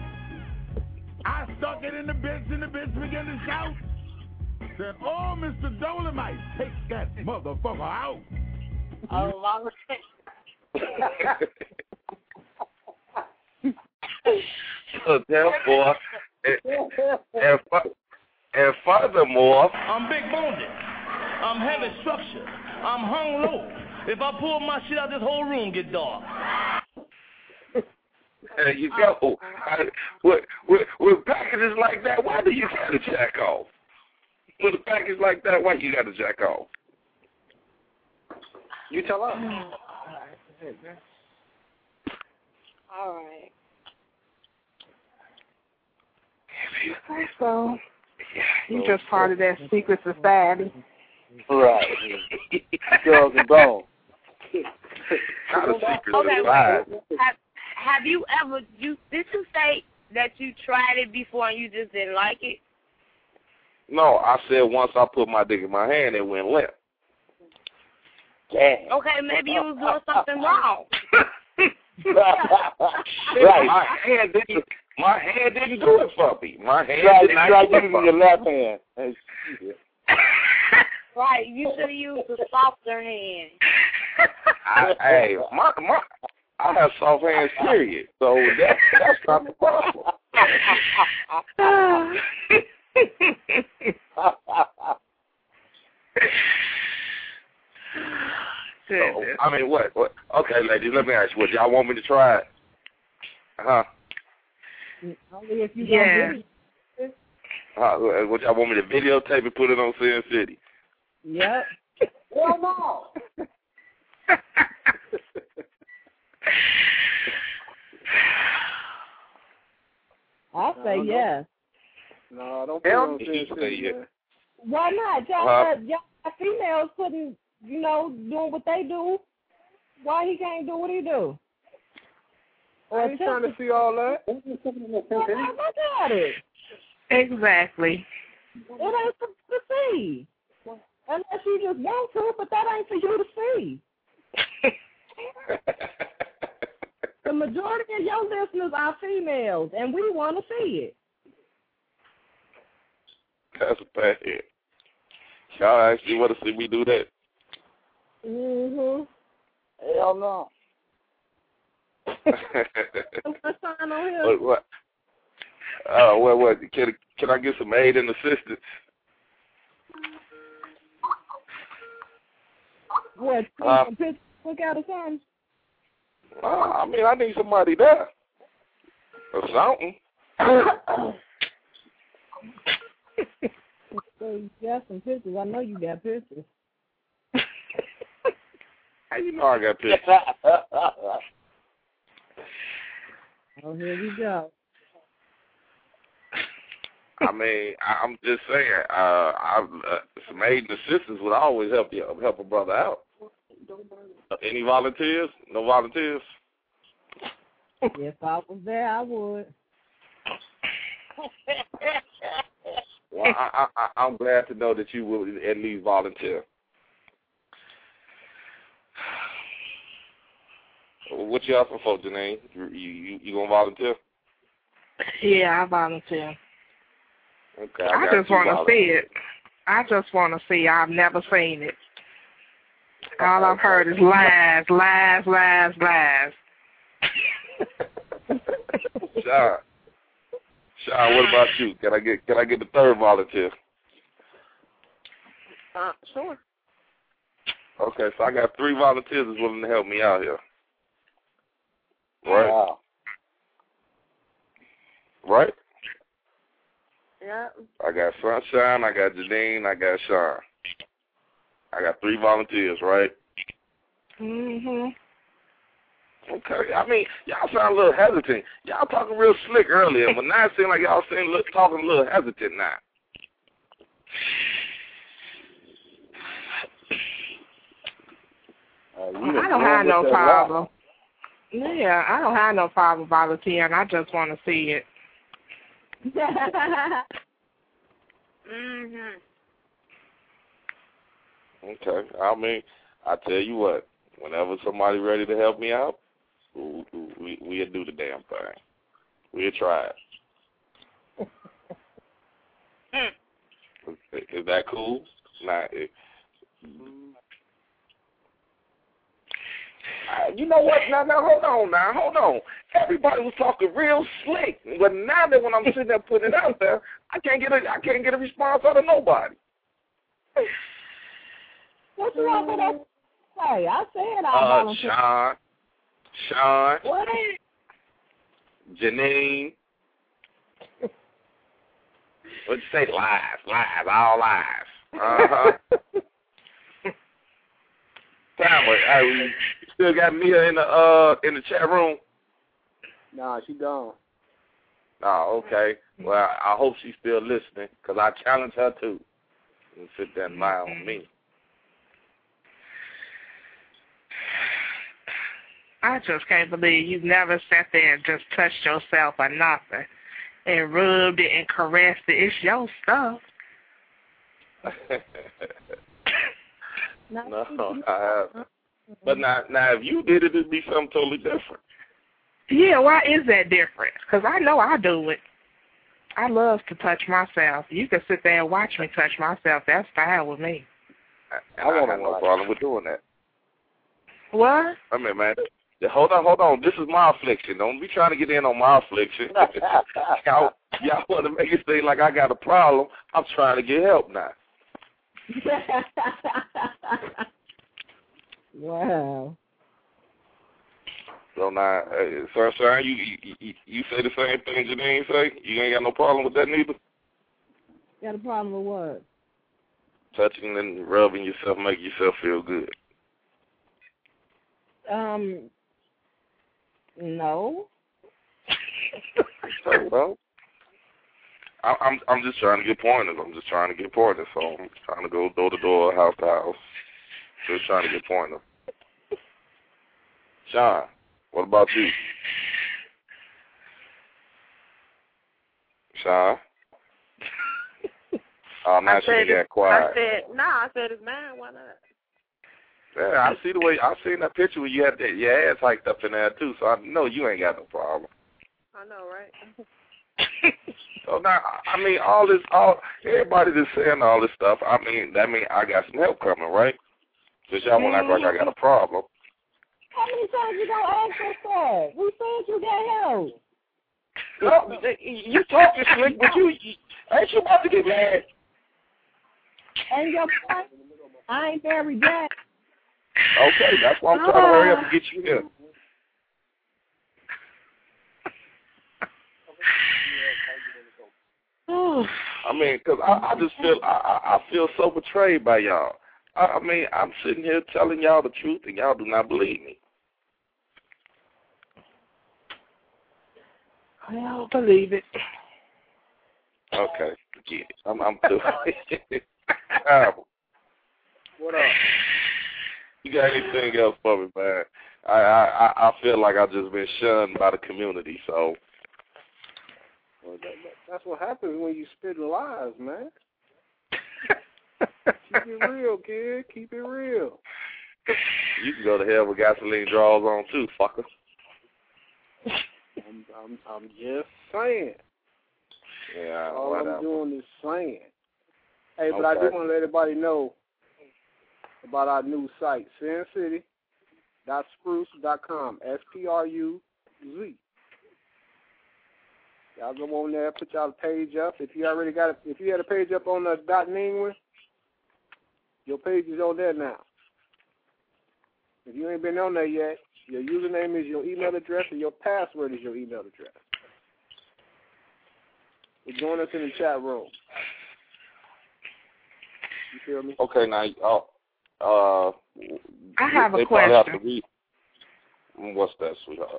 I stuck it in the bitch, and the bitch began to shout. Said, "Oh, Mr. Dolomite, take that motherfucker out." Oh, my So therefore, and furthermore, I'm big boned. I'm heavy structure. I'm hung low. If I pull my shit out, this whole room get dark. There you go. With packages like that, why do you got to jack off? With a package like that, why you got to jack off? You tell us. All right. If you say so. You just part of that secret society. Right. Girls and bone. Not a secret Okay, society. wait. Have you ever, did you say that you tried it before and you just didn't like it? No, I said once I put my dick in my hand, it went limp. Damn. Okay, maybe you was doing something wrong. Right. My hand didn't do it for me. My hand did not try do it using for your me. left hand. Right, you should have used a softer hand. I have soft hands, period. So that's not the problem. So, I mean, what? Okay, ladies, let me ask you, what y'all want me to try it? Huh? Only if you don't do it. What y'all want me to videotape and put it on Sin City? Yep. Hell no. I'll say yes. No, don't put it on Sin City, man. Why not? Y'all females putting, doing what they do. Why he can't do what he do? I ain't trying to see all that. Look at it. Exactly. It ain't to see. Unless you just want to, but that ain't for you to see. The majority of your listeners are females, and we want to see it. That's bad. Y'all actually want to see me do that? Mhm. Hell no. What? What? Can I get some aid and assistance? What? Look out or something? I mean, I need somebody there or something. So you got some pictures. I know you got pictures. How you know I got pictures? Oh, here we go. I mean, I'm just saying, some aid and assistance would always help a brother out. Any volunteers? No volunteers? If I was there, I would. Well, I'm glad to know that you will at least volunteer. what you asking for, Janine? You gonna volunteer? Yeah, I volunteer. Okay. I just want to see it. I just want to see. I've never seen it. All I've heard is lies. Sean, what about you? Can I get the third volunteer? Sure. Okay, so I got 3 volunteers that's willing to help me out here. Right? Wow. Right? Yeah. I got Sunshine, I got Janine, I got Sean. I got 3 volunteers, right? Mhm. Okay, I mean, y'all sound a little hesitant. Y'all talking real slick earlier, but now it seems like y'all talking a little hesitant now. I don't have no problem. Yeah, I don't have no problem volunteering. I just want to see it. Mhm. Okay, I mean, I tell you what, whenever somebody ready to help me out, we'll do the damn thing. We'll try it. Is that cool? Nah. You know what? Now, hold on. Everybody was talking real slick, but now that when I'm sitting there putting it out there, I can't get a response out of nobody. What's wrong with that? Hey, I said I volunteer. Sean. What? Janine. What'd you say? Lies, all lies. Uh-huh. Tamara, hey, you still got Mia in the chat room? Nah, she gone. Oh, okay. Well, I hope she's still listening, because I challenge her too. And sit there and lie on me. I just can't believe you've never sat there and just touched yourself or nothing and rubbed it and caressed it. It's your stuff. No, I haven't. But now, if you did it, it'd be something totally different. Yeah, why is that different? Because I know I do it. I love to touch myself. You can sit there and watch me touch myself. That's fine with me. I have no problem with doing that. What? I mean, man, hold on. This is my affliction. Don't be trying to get in on my affliction. Y'all want to make it seem like I got a problem. I'm trying to get help now. Wow. So now, Sunshine, you say the same thing Janine say? You ain't got no problem with that neither? Got a problem with what? Touching and rubbing yourself, make yourself feel good. No. Well, I'm just trying to get pointers. So I'm trying to go door to door, house to house. Just trying to get pointers. Sean, what about you? Sean? Oh, now she got quiet. I said it's mine. Why not? Yeah, I see the way. I seen that picture where you had your ass hiked up in there too. So I know you ain't got no problem. I know, right? So now, I mean, everybody that's saying all this stuff. I mean, that means I got some help coming, right? Since y'all want to act like I got a problem. How many times you gonna ask us that? We said you got help. No, you talking slick, but you ain't you about to get mad? And your point, I ain't very bad. Okay, that's why I'm trying to hurry up and get you here. I mean, because I just feel I feel so betrayed by y'all. I mean, I'm sitting here telling y'all the truth, and y'all do not believe me. I don't believe it. Okay, forget it. I'm through. What up? You got anything else for me, man? I feel like I've just been shunned by the community, so. Well, that's what happens when you spit lies, man. Keep it real, kid. Keep it real. You can go to hell with gasoline drawers on too, fucker. I'm just saying. Yeah, all whatever. I'm doing is saying. Hey, but I do want to let everybody know about our new site, SinCity.spruce.com, SPRUZ. Y'all go on there, put y'all page up. If you already got if you had a page up on the .Ningman, your page is on there now. If you ain't been on there yet, your username is your email address and your password is your email address. Join us in the chat room. You feel me? Okay, now, I have a question. Have to question. What's that, sweetheart?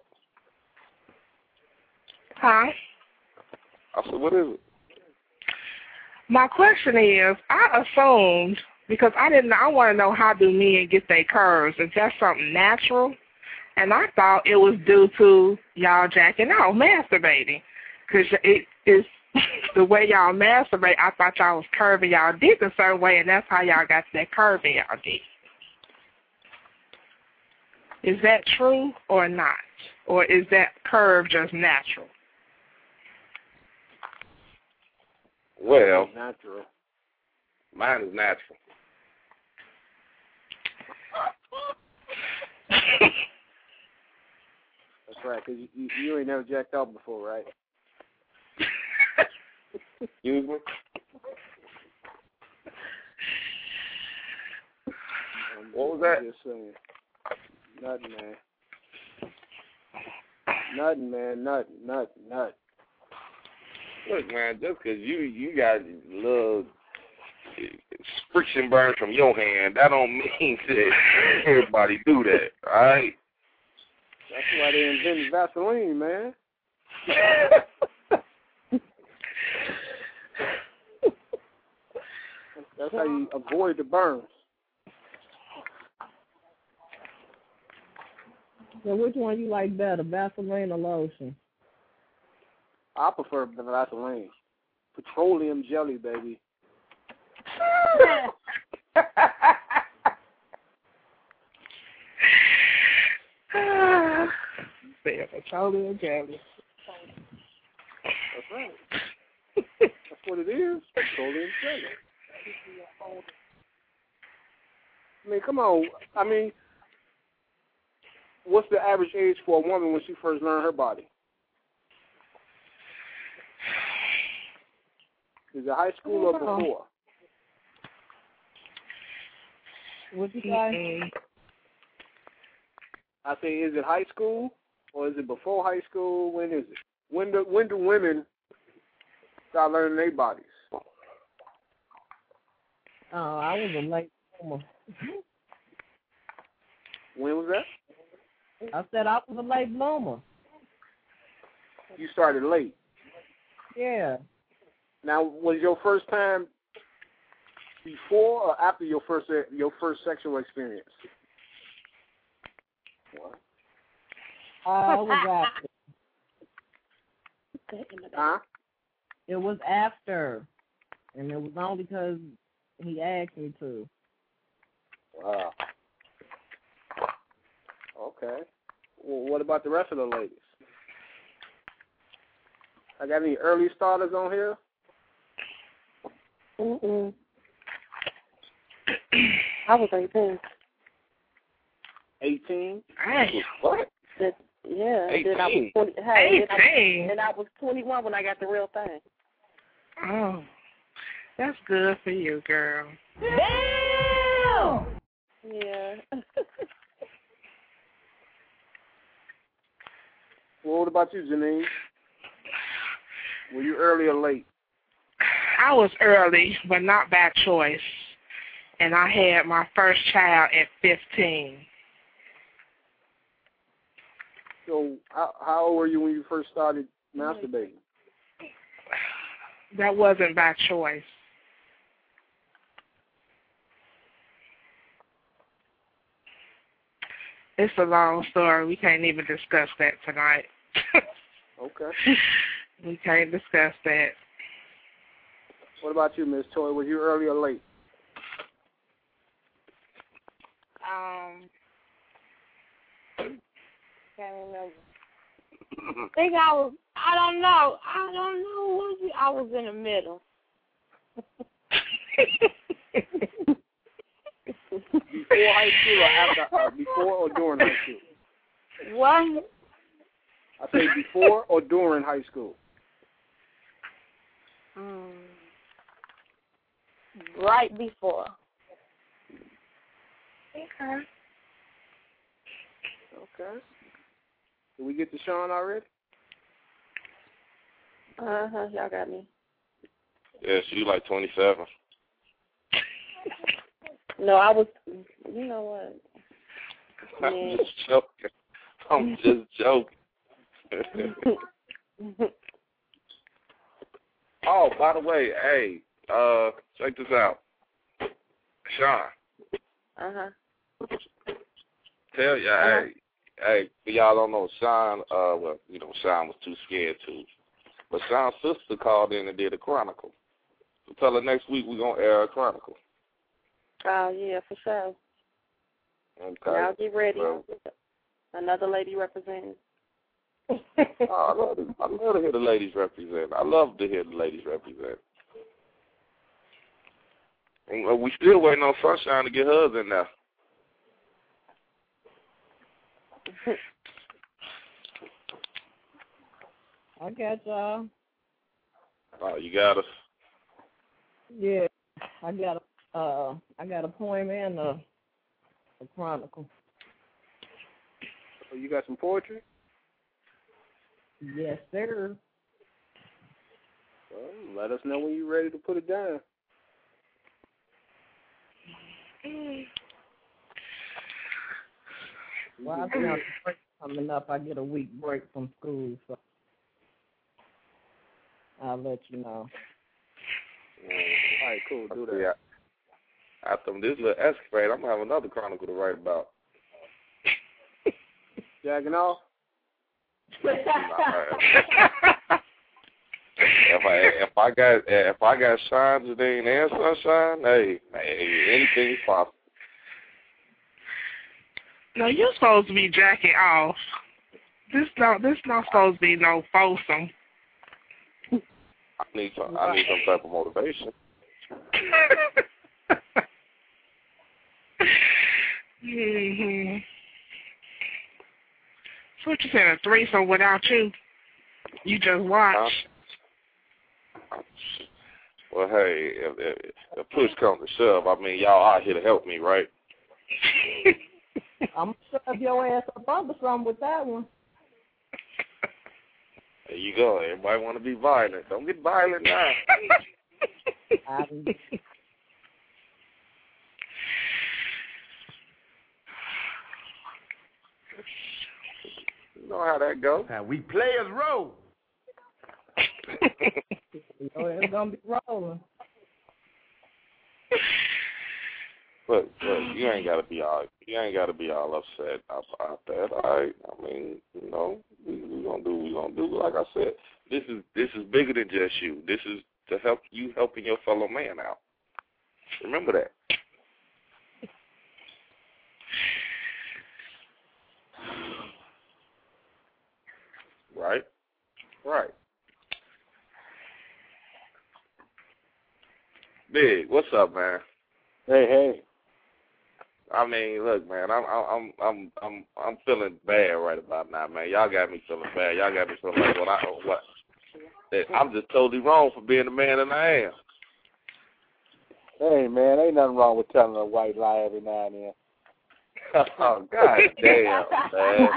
Huh? I said, what is it? My question is, I assumed, because I want to know how do men get their curves. Is that something natural? And I thought it was due to y'all jacking out, masturbating. Because it is the way y'all masturbate, I thought y'all was curving y'all dick a certain way, and that's how y'all got that curve in y'all dick. Is that true or not? Or is that curve just natural? Well, natural. Mine is natural. That's right, because you ain't never jacked out before, right? Excuse me? What was that? Just saying. Nothing, man. Nothing, man. Nothing. Look, man, just because you got little friction burns from your hand, that don't mean that everybody do that, all right? That's why they invented Vaseline, man. That's how you avoid the burns. So which one you like better, Vaseline or lotion? I prefer the Vaseline. Petroleum jelly, baby. Petroleum jelly. That's right. That's what it is. Petroleum jelly. I mean, come on. I mean, what's the average age for a woman when she first learned her body? Is it high school or before? What you say? I say, is it high school or is it before high school? When is it? When do women start learning their bodies? Oh, I was a late bloomer. When was that? I said I was a late bloomer. You started late. Yeah. Now, was your first time before or after your first sexual experience? What? It was after. Huh? It was after, and it was only because he asked me to. Wow. Okay. Well, what about the rest of the ladies? I got any early starters on here? I was 18. 18? Hey. What? Yeah. 18. Then I was 20. Hey, 18. and I was 21 when I got the real thing. Oh, that's good for you, girl. Damn! Yeah. Well, what about you, Janine? Were you early or late? I was early, but not by choice. And I had my first child at 15. So how old were you when you first started masturbating? That wasn't by choice. It's a long story. We can't even discuss that tonight. Okay. We can't discuss that. What about you, Miss Toy? Were you early or late? Can't remember. I don't know. I was in the middle. Before high school or after? Before or during high school? What? I say before or during high school. Right before. Okay. Okay. Did we get to Sean already? Y'all got me. Yeah, so you like 27. No, I was. You know what? I'm just joking. I'm just joking. Oh, by the way, hey, check this out. Sean. Tell ya, hey, y'all don't know Sean, well, you know, Sean was too scared to. But Sean's sister called in and did a chronicle. So tell her next week we're going to air a chronicle. Oh, yeah, for sure. Okay. Y'all get ready. Well, another lady representing. I love to hear the ladies represent. I love to hear the ladies represent. And we still waiting on Sunshine to get hers in there. I got y'all. Oh, you got us? Yeah, I got a poem and a chronicle. Oh, you got some poetry? Yes, sir. Well, let us know when you're ready to put it down. Well, I think break coming up. I get a week break from school, so I'll let you know. All right, cool. Do that. Yeah. After this little escapade, I'm going to have another chronicle to write about. Jacking off? If I got Shine, Jadine, and Sunshine, hey, anything's possible. No, you're supposed to be jacking off. This not supposed to be no foursome. I need some type of motivation. Mm-hmm. So what you said, a threesome without you? You just watch. Well, hey, if push comes to shove, I mean, y'all out here to help me, right? I'm going to shove your ass up under something with that one. There you go. Everybody want to be violent. Don't get violent now. You know how that goes. We players roll. It's going to be rolling. But you ain't gotta be all upset about that. All right. I mean, you know, we gonna do. Like I said, this is bigger than just you. This is to help you helping your fellow man out. Remember that. Right. Big, what's up, man? Hey. I mean, look, man, I'm feeling bad right about now, man. Y'all got me feeling bad. Y'all got me feeling like I'm just totally wrong for being the man that I am. Hey, man, ain't nothing wrong with telling a white lie every now and then. Oh, God damn, man.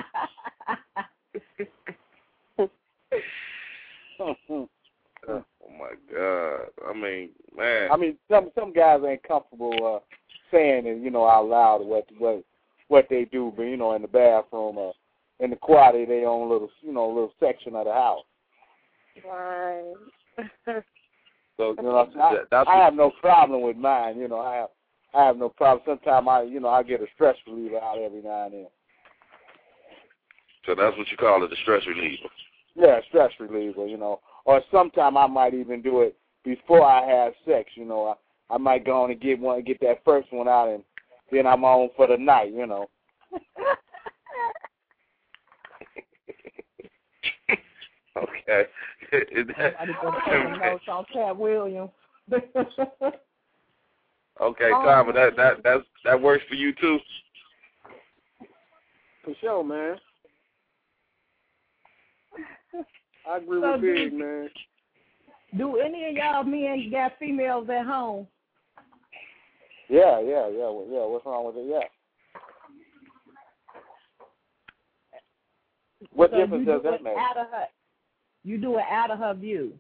Oh my God! I mean, man. Some guys ain't comfortable saying it, you know, out loud what they do, but you know, in the bathroom or in the quality of their own little section of the house. Right. So you know, I have no problem with mine. You know, I have no problem. Sometimes I get a stress reliever out every now and then. So that's what you call it, the stress reliever. Yeah, stress reliever, you know. Or sometimes I might even do it before I have sex, you know. I might go on and get that first one out then I'm on for the night, you know. Okay. Somebody put some notes on Cat Williams. Okay, Tom, that works for you too. For sure, man. I agree with Big, man. Do any of y'all men got females at home? Yeah. What's wrong with it? Yeah. What difference does that make? You do it out of her view.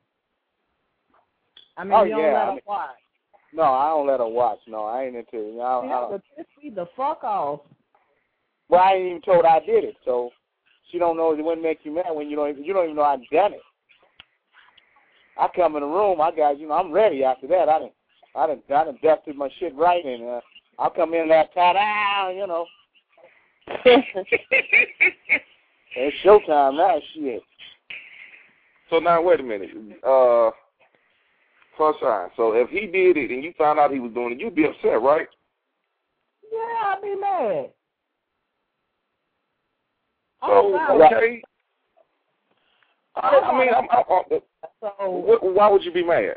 I mean, Oh, you don't yeah, let her watch. No, I don't let her watch. No, I ain't into it. But piss me the fuck off. Well, I ain't even told her I did it, so she don't know it wouldn't make you mad when you don't even know I've done it. I come in the room, I got, I'm ready after that. I done dusted my shit right, and I'll come in that ta-da, It's showtime now, shit. So now, wait a minute. Sunshine, so if he did it and you found out he was doing it, you'd be upset, right? Yeah, I'd be mad. So, okay. Why would you be mad?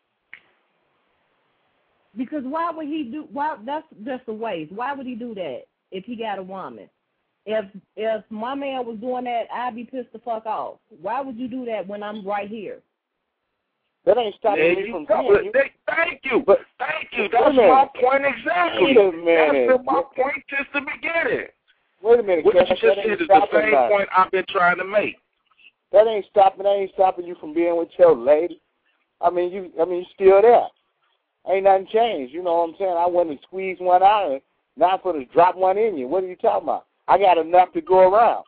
Because why would he do? That's just a waste. Why would he do that if he got a woman? If my man was doing that, I'd be pissed the fuck off. Why would you do that when I'm right here? That ain't stopping me from doing it. Thank you. That's my point exactly. Wait a minute. That's my point since the beginning. Wait a minute. What you just said is the same point I've been trying to make. That ain't stopping you from being with your lady. I mean, you still there. Ain't nothing changed. You know what I'm saying? I went and squeezed one out, and now I'm going to drop one in you. What are you talking about? I got enough to go around.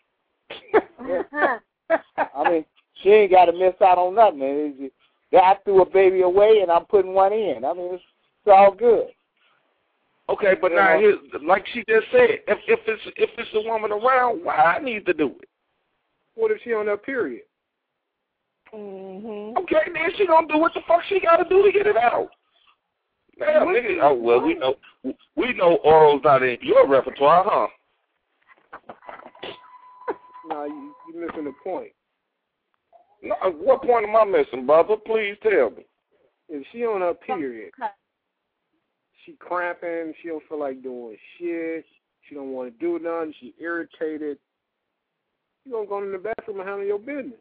I mean, she ain't got to miss out on nothing. I threw a baby away, and I'm putting one in. I mean, it's all good. Okay, but now, like she just said, if it's a woman around, why I need to do it? What if she on her period? Mm-hmm. Okay, then she gonna do what the fuck she gotta do to get it out. Damn, nigga. Oh well, we know oral's not in your repertoire, huh? No, you're missing the point. No, what point am I missing, brother? Please tell me. If she on her period, she cramping, she don't feel like doing shit, she don't want to do nothing, she irritated, you gonna go in the bathroom and handle your business.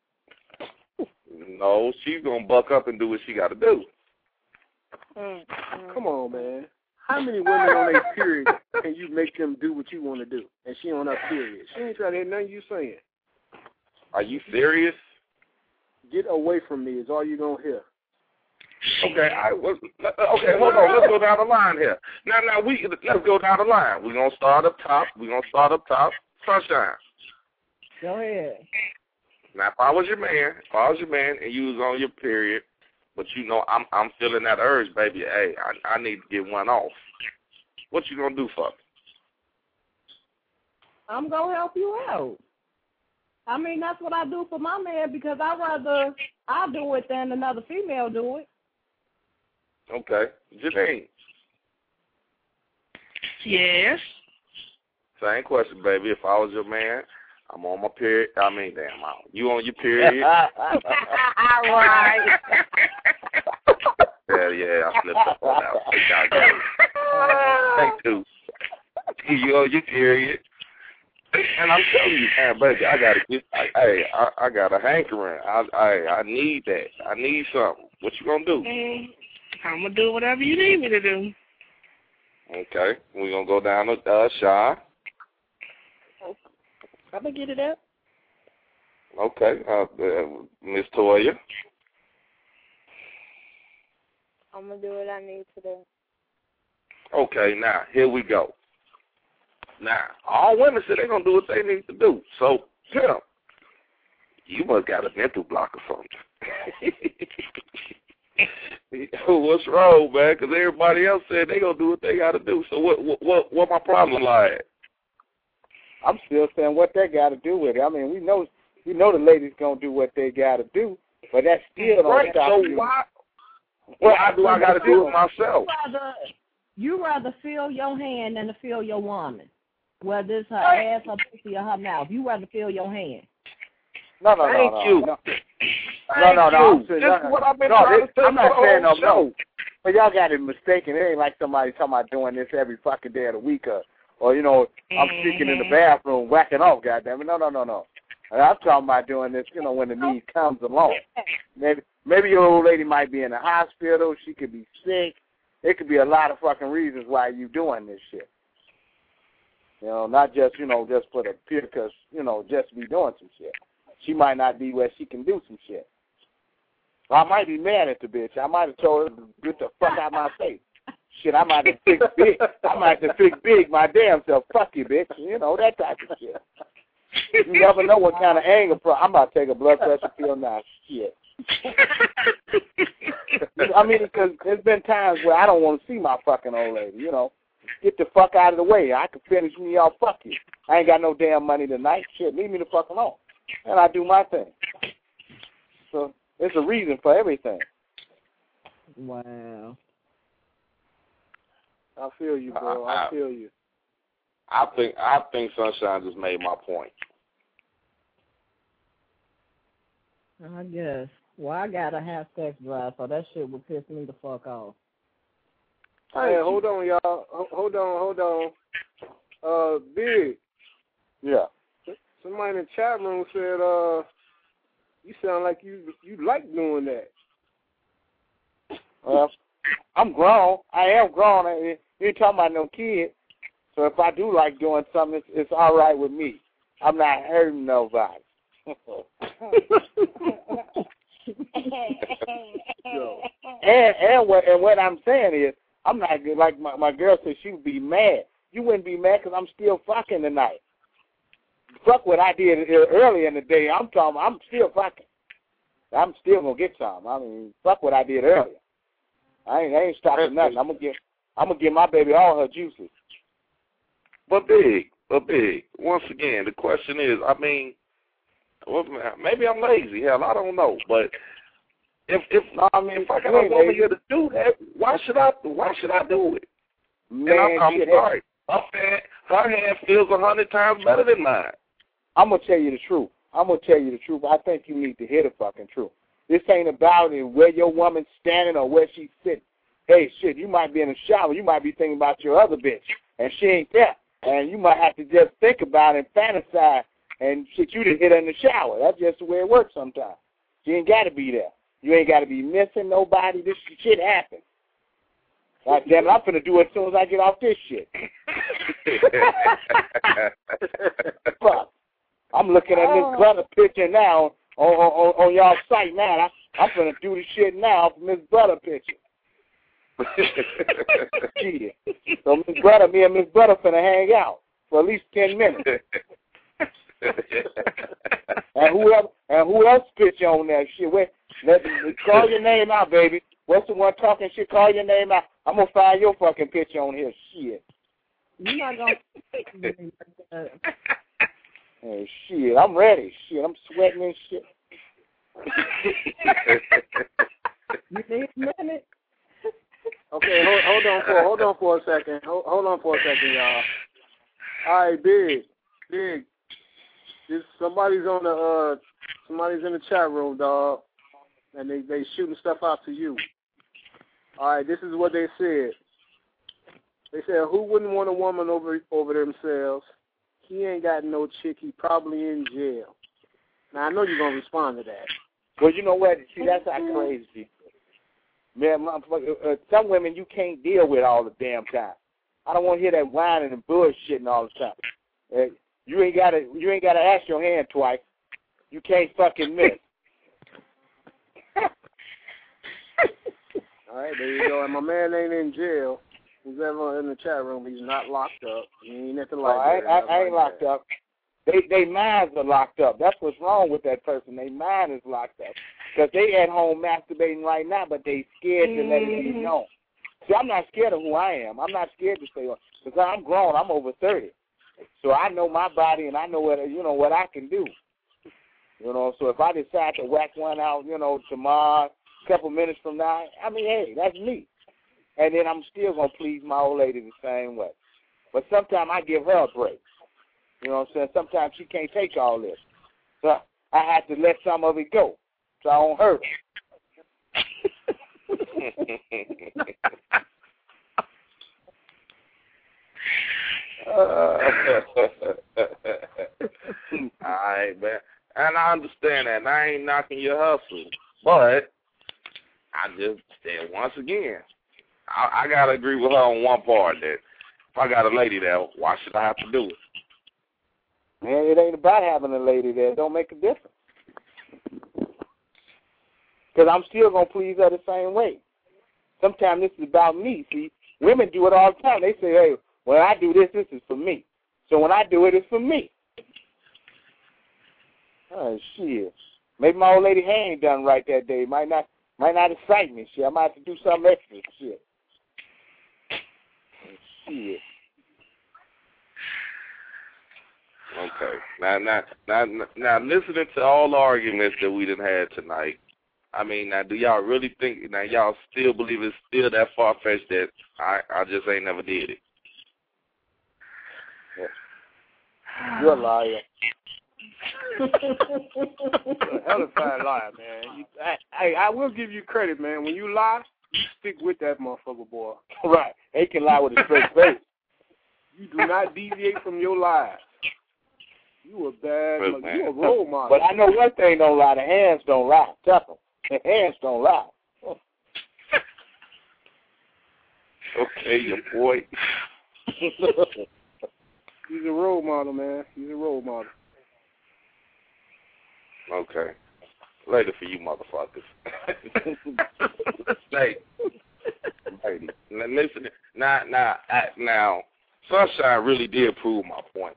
No, she's gonna buck up and do what she gotta do. Come on, man. How many women on their period can you make them do what you want to do? And she on her period. She ain't trying to hear nothing you saying. Are you serious? Get away from me is all you're going to hear. Okay, hold on. Let's go down the line here. Now, let's go down the line. We're going to start up top. Sunshine. Go ahead. Now, if I was your man and you was on your period, but I'm feeling that urge, baby, hey, I need to get one off. What you going to do for me? I'm going to help you out. I mean, that's what I do for my man because I'll do it than another female do it. Okay. Janine. Yes. Same question, baby. If I was your man, I'm on my period. You on your period? Right. Yeah, I slipped up on that. Thank you. You on your period. And I'm telling you, man, baby, I got a hankering. I need that. I need something. What you gonna do? I'm gonna do whatever you need me to do. Okay, we're gonna go down to Shy. I'm gonna get it up. Okay, Miss Toya. I'm gonna do what I need to do. Okay, now here we go. Now, all women say they're going to do what they need to do. So, Tim, you must got a mental block or something. What's wrong, man? Because everybody else said they're going to do what they got to do. So what my problem like? I'm still saying what they got to do with it. I mean, we know the ladies going to do what they got to do, but that still don't stop you. Why do I got to do it myself? You rather feel your hand than to feel your woman, whether it's her ass, her pussy, or her mouth. You rather feel your hand. No. Thank you. No. This is what I've been trying to say I'm not for the saying whole no. But y'all got it mistaken. It ain't like somebody talking about doing this every fucking day of the week, or you know, I'm sneaking in the bathroom, whacking off. Goddamn it, no. I'm talking about doing this, you know, when the need comes along. Maybe your old lady might be in the hospital. She could be sick. It could be a lot of fucking reasons why you doing this shit. You know, not just, you know, just for the pure, because, you know, just to be doing some shit. She might not be where she can do some shit. I might be mad at the bitch. I might have told her to get the fuck out of my face. Shit, I might have fixed big. I might have fixed big my damn self. Fuck you, bitch. You know, that type of shit. You never know what kind of anger. I'm about to take a blood pressure pill now. Shit. I mean, because there's been times where I don't want to see my fucking old lady, you know. Get the fuck out of the way. I can finish me off. Fuck you. I ain't got no damn money tonight. Shit, leave me the fuck alone. And I do my thing. So there's a reason for everything. Wow. I feel you, bro. I feel you. I think Sunshine just made my point. I guess. Well, I gotta have sex drive, so that shit would piss me the fuck off. Hey, hold on, y'all. Hold on. Big. Yeah. Somebody in the chat room said, you sound like you like doing that. Well, I'm grown. I am grown. You ain't talking about no kid. So if I do like doing something, it's all right with me. I'm not hurting nobody. and what I'm saying is, I'm not like my girl said she would be mad. You wouldn't be mad because I'm still fucking tonight. Fuck what I did earlier in the day. I'm still fucking. I'm still gonna get some. I mean, fuck what I did earlier. I ain't stopping nothing. I'm gonna give my baby all her juices. But big. Once again, the question is, I mean, well, maybe I'm lazy. Hell, I don't know. But if I got a woman here to do that, why should I do it? Man, and I'm sorry. Her hand feels 100 times better than mine. I'm gonna tell you the truth. I think you need to hear the fucking truth. This ain't about it where your woman's standing or where she's sitting. Hey, shit, you might be in the shower. You might be thinking about your other bitch, and she ain't there. And you might have to just think about it and fantasize. And shit, you didn't hit her in the shower. That's just the way it works sometimes. She ain't got to be there. You ain't got to be missing nobody. This shit happens. God damn it, I'm finna do it as soon as I get off this shit. Fuck. I'm looking at Miss Butter picture now on y'all site now. I'm finna do the shit now for Miss Butter picture. Yeah. So me and Miss Butter finna hang out for at least 10 minutes. and who else picture on that shit? Call your name out, baby. What's the one talking shit? Call your name out. I'm gonna find your fucking picture on here. Shit. You're not gonna. Hey, shit, I'm ready. Shit, I'm sweating and shit. You need a minute? Okay, hold on for a second. Hold on for a second, y'all. All right, big. Somebody's in the chat room, dog, and they shooting stuff out to you. All right, this is what they said. They said, who wouldn't want a woman over themselves? He ain't got no chick. He probably in jail. Now, I know you're going to respond to that. Well, you know what? See, that's how crazy. Man, some women you can't deal with all the damn time. I don't want to hear that whining and bullshitting all the time. You ain't gotta ask your hand twice. You can't fucking miss. All right, there you go. And my man ain't in jail. Who's ever in the chat room, he's not locked up. He ain't at the library. I ain't locked up. They minds are locked up. That's what's wrong with that person. Their mind is locked up. Because they at home masturbating right now, but they scared to let it be known. See, I'm not scared of who I am. I'm not scared to say, because I'm grown. I'm over 30. So I know my body and I know what I can do. So if I decide to whack one out, tomorrow, a couple minutes from now, I mean, hey, that's me. and then I'm still going to please my old lady the same way. But sometimes I give her a break. You know what I'm saying? Sometimes she can't take all this. So I have to let some of it go so I don't hurt her. All right, man. And I understand that. And I ain't knocking your hustle. But I just said once again, I got to agree with her on one part that if I got a lady there, why should I have to do it? Man, it ain't about having a lady there. It don't make a difference. Because I'm still going to please her the same way. Sometimes this is about me. See, women do it all the time. They say, hey, when I do this, this is for me. So when I do it, it's for me. Oh, shit. Maybe my old lady hand ain't done right that day. Might not excite me. Shit, I might have to do something extra. Shit. Shit. Okay. Now, listening to all the arguments that we done had tonight, I mean, now, do y'all really think, now, y'all still believe it's still that far-fetched that I just ain't never did it? Yeah. You're a liar. Hell of a liar, man. I will give you credit, man. When you lie, you stick with that motherfucker, boy. Right. They can lie with a straight face. You do not deviate from your lies. You a bad, you a role model. But I know one thing don't lie. The hands don't lie. Tell them. The hands don't lie. Okay, your boy. He's a role model, man. He's a role model. Okay. Later for you motherfuckers. Lady. Now, listen. Now, Sunshine really did prove my point.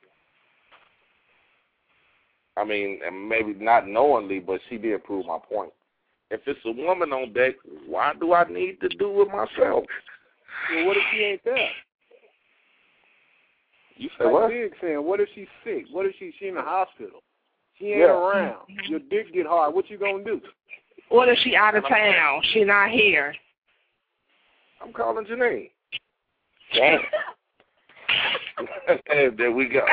I mean, and maybe not knowingly, but she did prove my point. If it's a woman on deck, why do I need to do it myself? Well, what if she ain't there? You say what? Big saying, what if she's sick? What if she in the hospital? She ain't around. Your dick get hard. What you gonna do? What if she out of town? She not here. I'm calling Janine. Damn. There we go.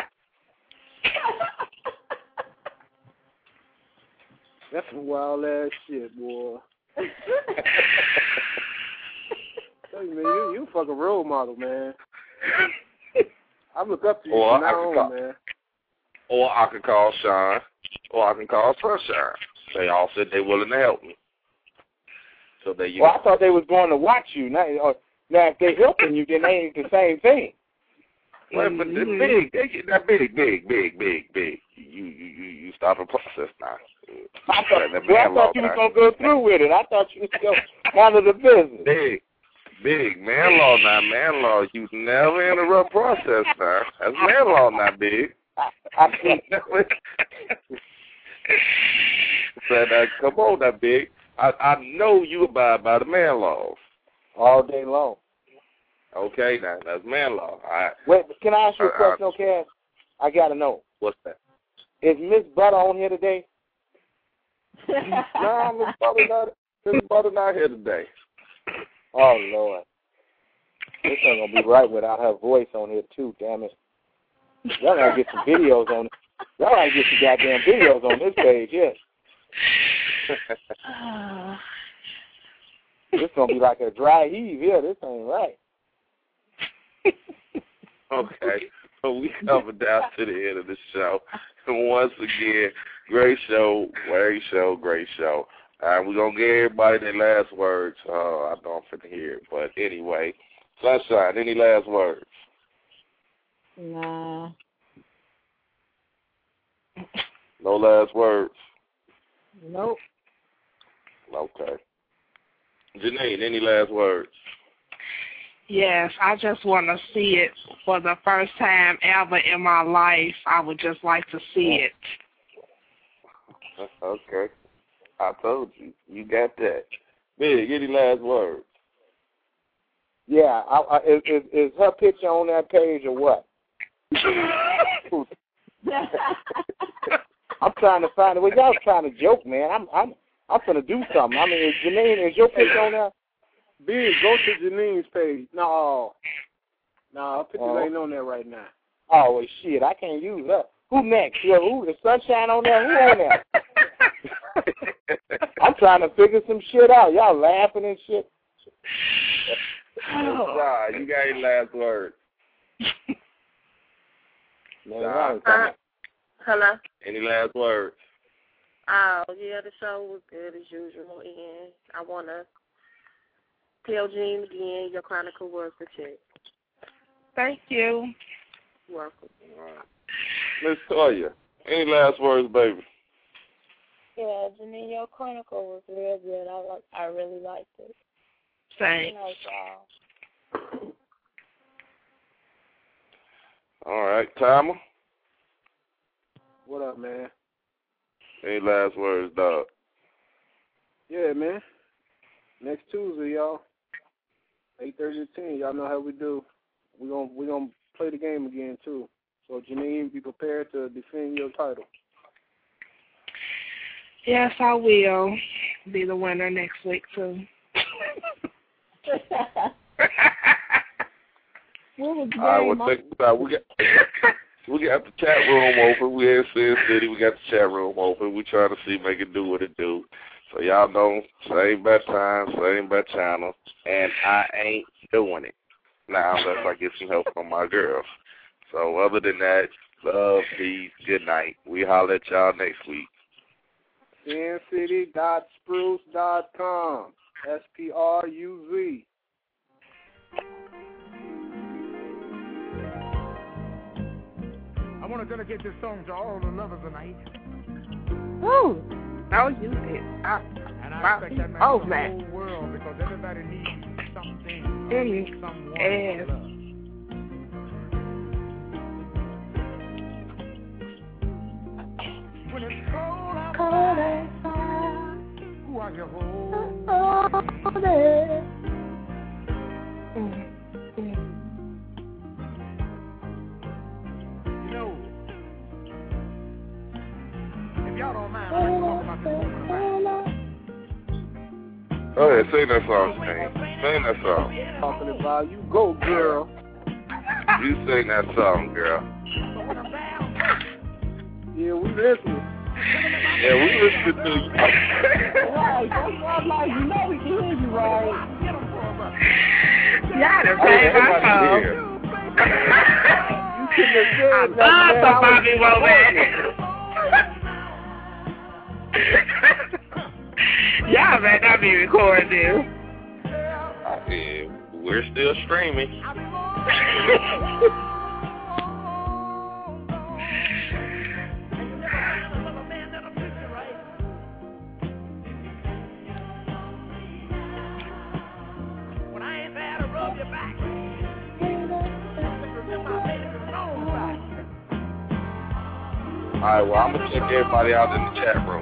That's some wild ass shit, boy. Hey, man, you a fucking role model, man. I look up to you from now on, man. Or I could call Sean, or I can call Sunshine. They all said they willing to help me. So there you go. I thought they was going to watch you. Now if they helping you, then they ain't the same thing. Well, but big. You start the process now. I thought you was going to go through with it. I thought you was going to handle the business. Big. Man law now. Man law. You never interrupt process now. That's man law now, Big. Come on now, Big. I know you abide by the man laws. All day long. Okay, now that's man law. All right. Wait, can I ask you a question, okay? I got to know. What's that? Is Miss Butter on here today? No, Miss Butter not here today. Oh, Lord. This ain't going to be right without her voice on here, too, damn it. Y'all got to get some videos on it. Y'all got to get some goddamn videos on this page, yes. This going to be like a dry heave here. This ain't right. Okay. So we coming down to the end of the show. And once again, great show. We're going to give everybody their last words. I know I'm finna hear it. But anyway, Sunshine, any last words? Nah. No last words? Nope. Okay. Janine, any last words? Yes, I just want to see it for the first time ever in my life. I would just like to see it. Okay. I told you. You got that. Big, any last words? Yeah. Is her picture on that page or what? I'm trying to find it. Well, y'all trying to joke, man. I'm gonna do something. I mean, Janine, is your picture on there? Big, go to Janine's page. No, her pictures ain't on there right now. Oh, well, shit, I can't use that. Who next? Yo, who? The Sunshine on there? Who on there? I'm trying to figure some shit out. Y'all laughing and shit. Oh. You got any last words? Hello? Any last words? Oh, yeah, the show was good as usual, and I want to tell Jean again, your chronicle was the check. Thank you. You're welcome. All right. Miss Toya, any last words, baby? Yeah, Janine, your chronicle was real good. I really liked it. Thanks. All right, Timer. What up, man? Any last words, dog? Yeah, man. Next Tuesday, y'all. 8:30 to 10. Y'all know how we do. We gonna play the game again too. So Janine, be prepared to defend your title. Yes, I will be the winner next week too. All right, well, we got the chat room open. We in Sin City. We got the chat room open. We trying to see, make it do what it do. So y'all know, same bad time, same bad channel, and I ain't doing it now unless I get some help from my girls. So other than that, love, peace, good night. We holler at y'all next week. SinCity.spruce.com. SPRUZ. I want to dedicate this song to all the lovers tonight. Woo! Oh, you did. And I expect that man to the whole world because everybody needs something, someone to love. When it's cold outside, who are you holding? You know, if y'all don't mind, I'd like to talk about this woman of mine. Go ahead, sing that song, Janine. Sing that song. Talking about you, go girl. You sing that song, girl. Yeah, we listening. Yeah, we listening to you. Right, that's why I'm like, you know we can hear you, right? Y'all done played my song. You couldn't have said I love the Bobby Womack. Y'all better not be recording this. Yeah, we're still streaming. All right, well, I'm going to check everybody out in the chat room.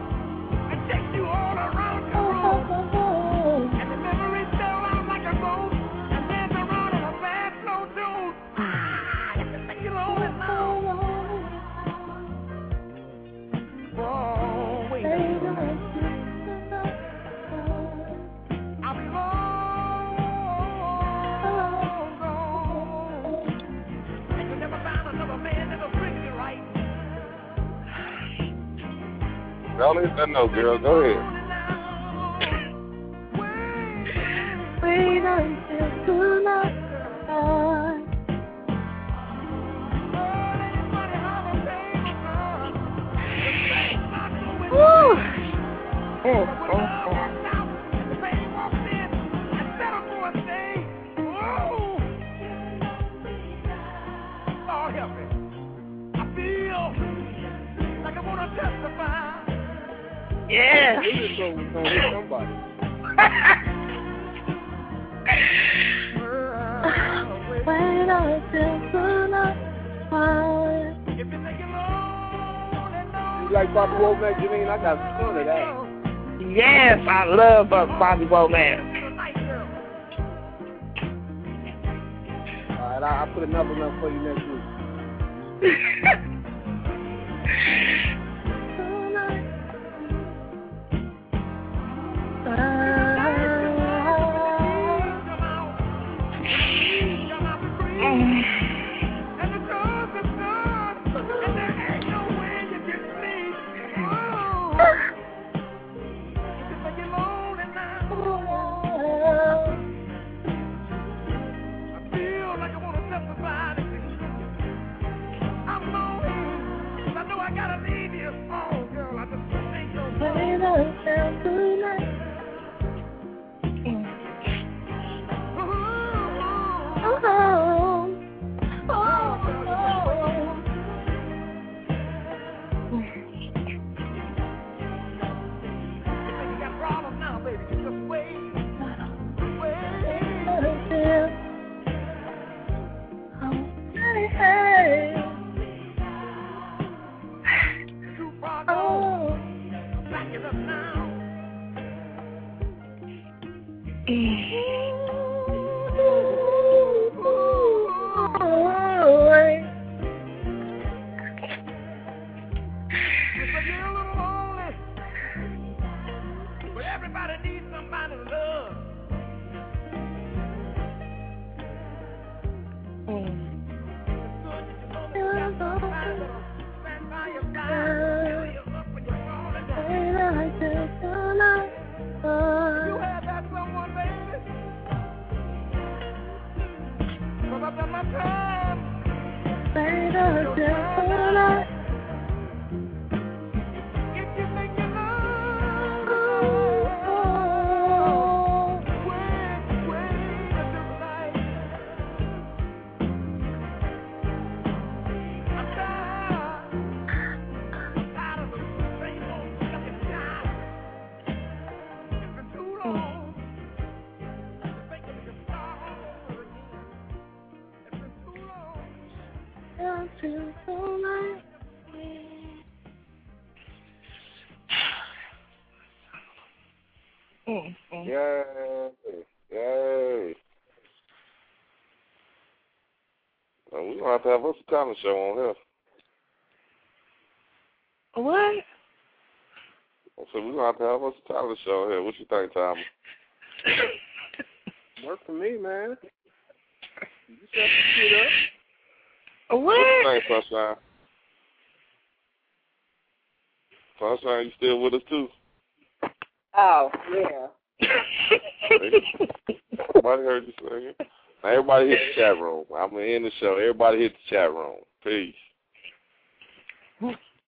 Don't let that know, girl. Go ahead. Wait until tonight. Woo! Yeah. Somebody. Wait until tonight. You like Bobby Womack, Janine? I got some of that. Yes, I love Bobby Womack. All right, I'll put another one for you next week. Oh, girl, I just ain't no Play that down tonight. Yay. Well, we're going to have us a talent show on here. What? So we're going to have us a talent show here. What you think, Tommy? Work for me, man. You set the shit up. What? What you think, Sunshine? Sunshine, you still with us, too? Oh, yeah. Everybody heard you singing. Now everybody hit the chat room. I'm going to end the show. Everybody hit the chat room. Peace.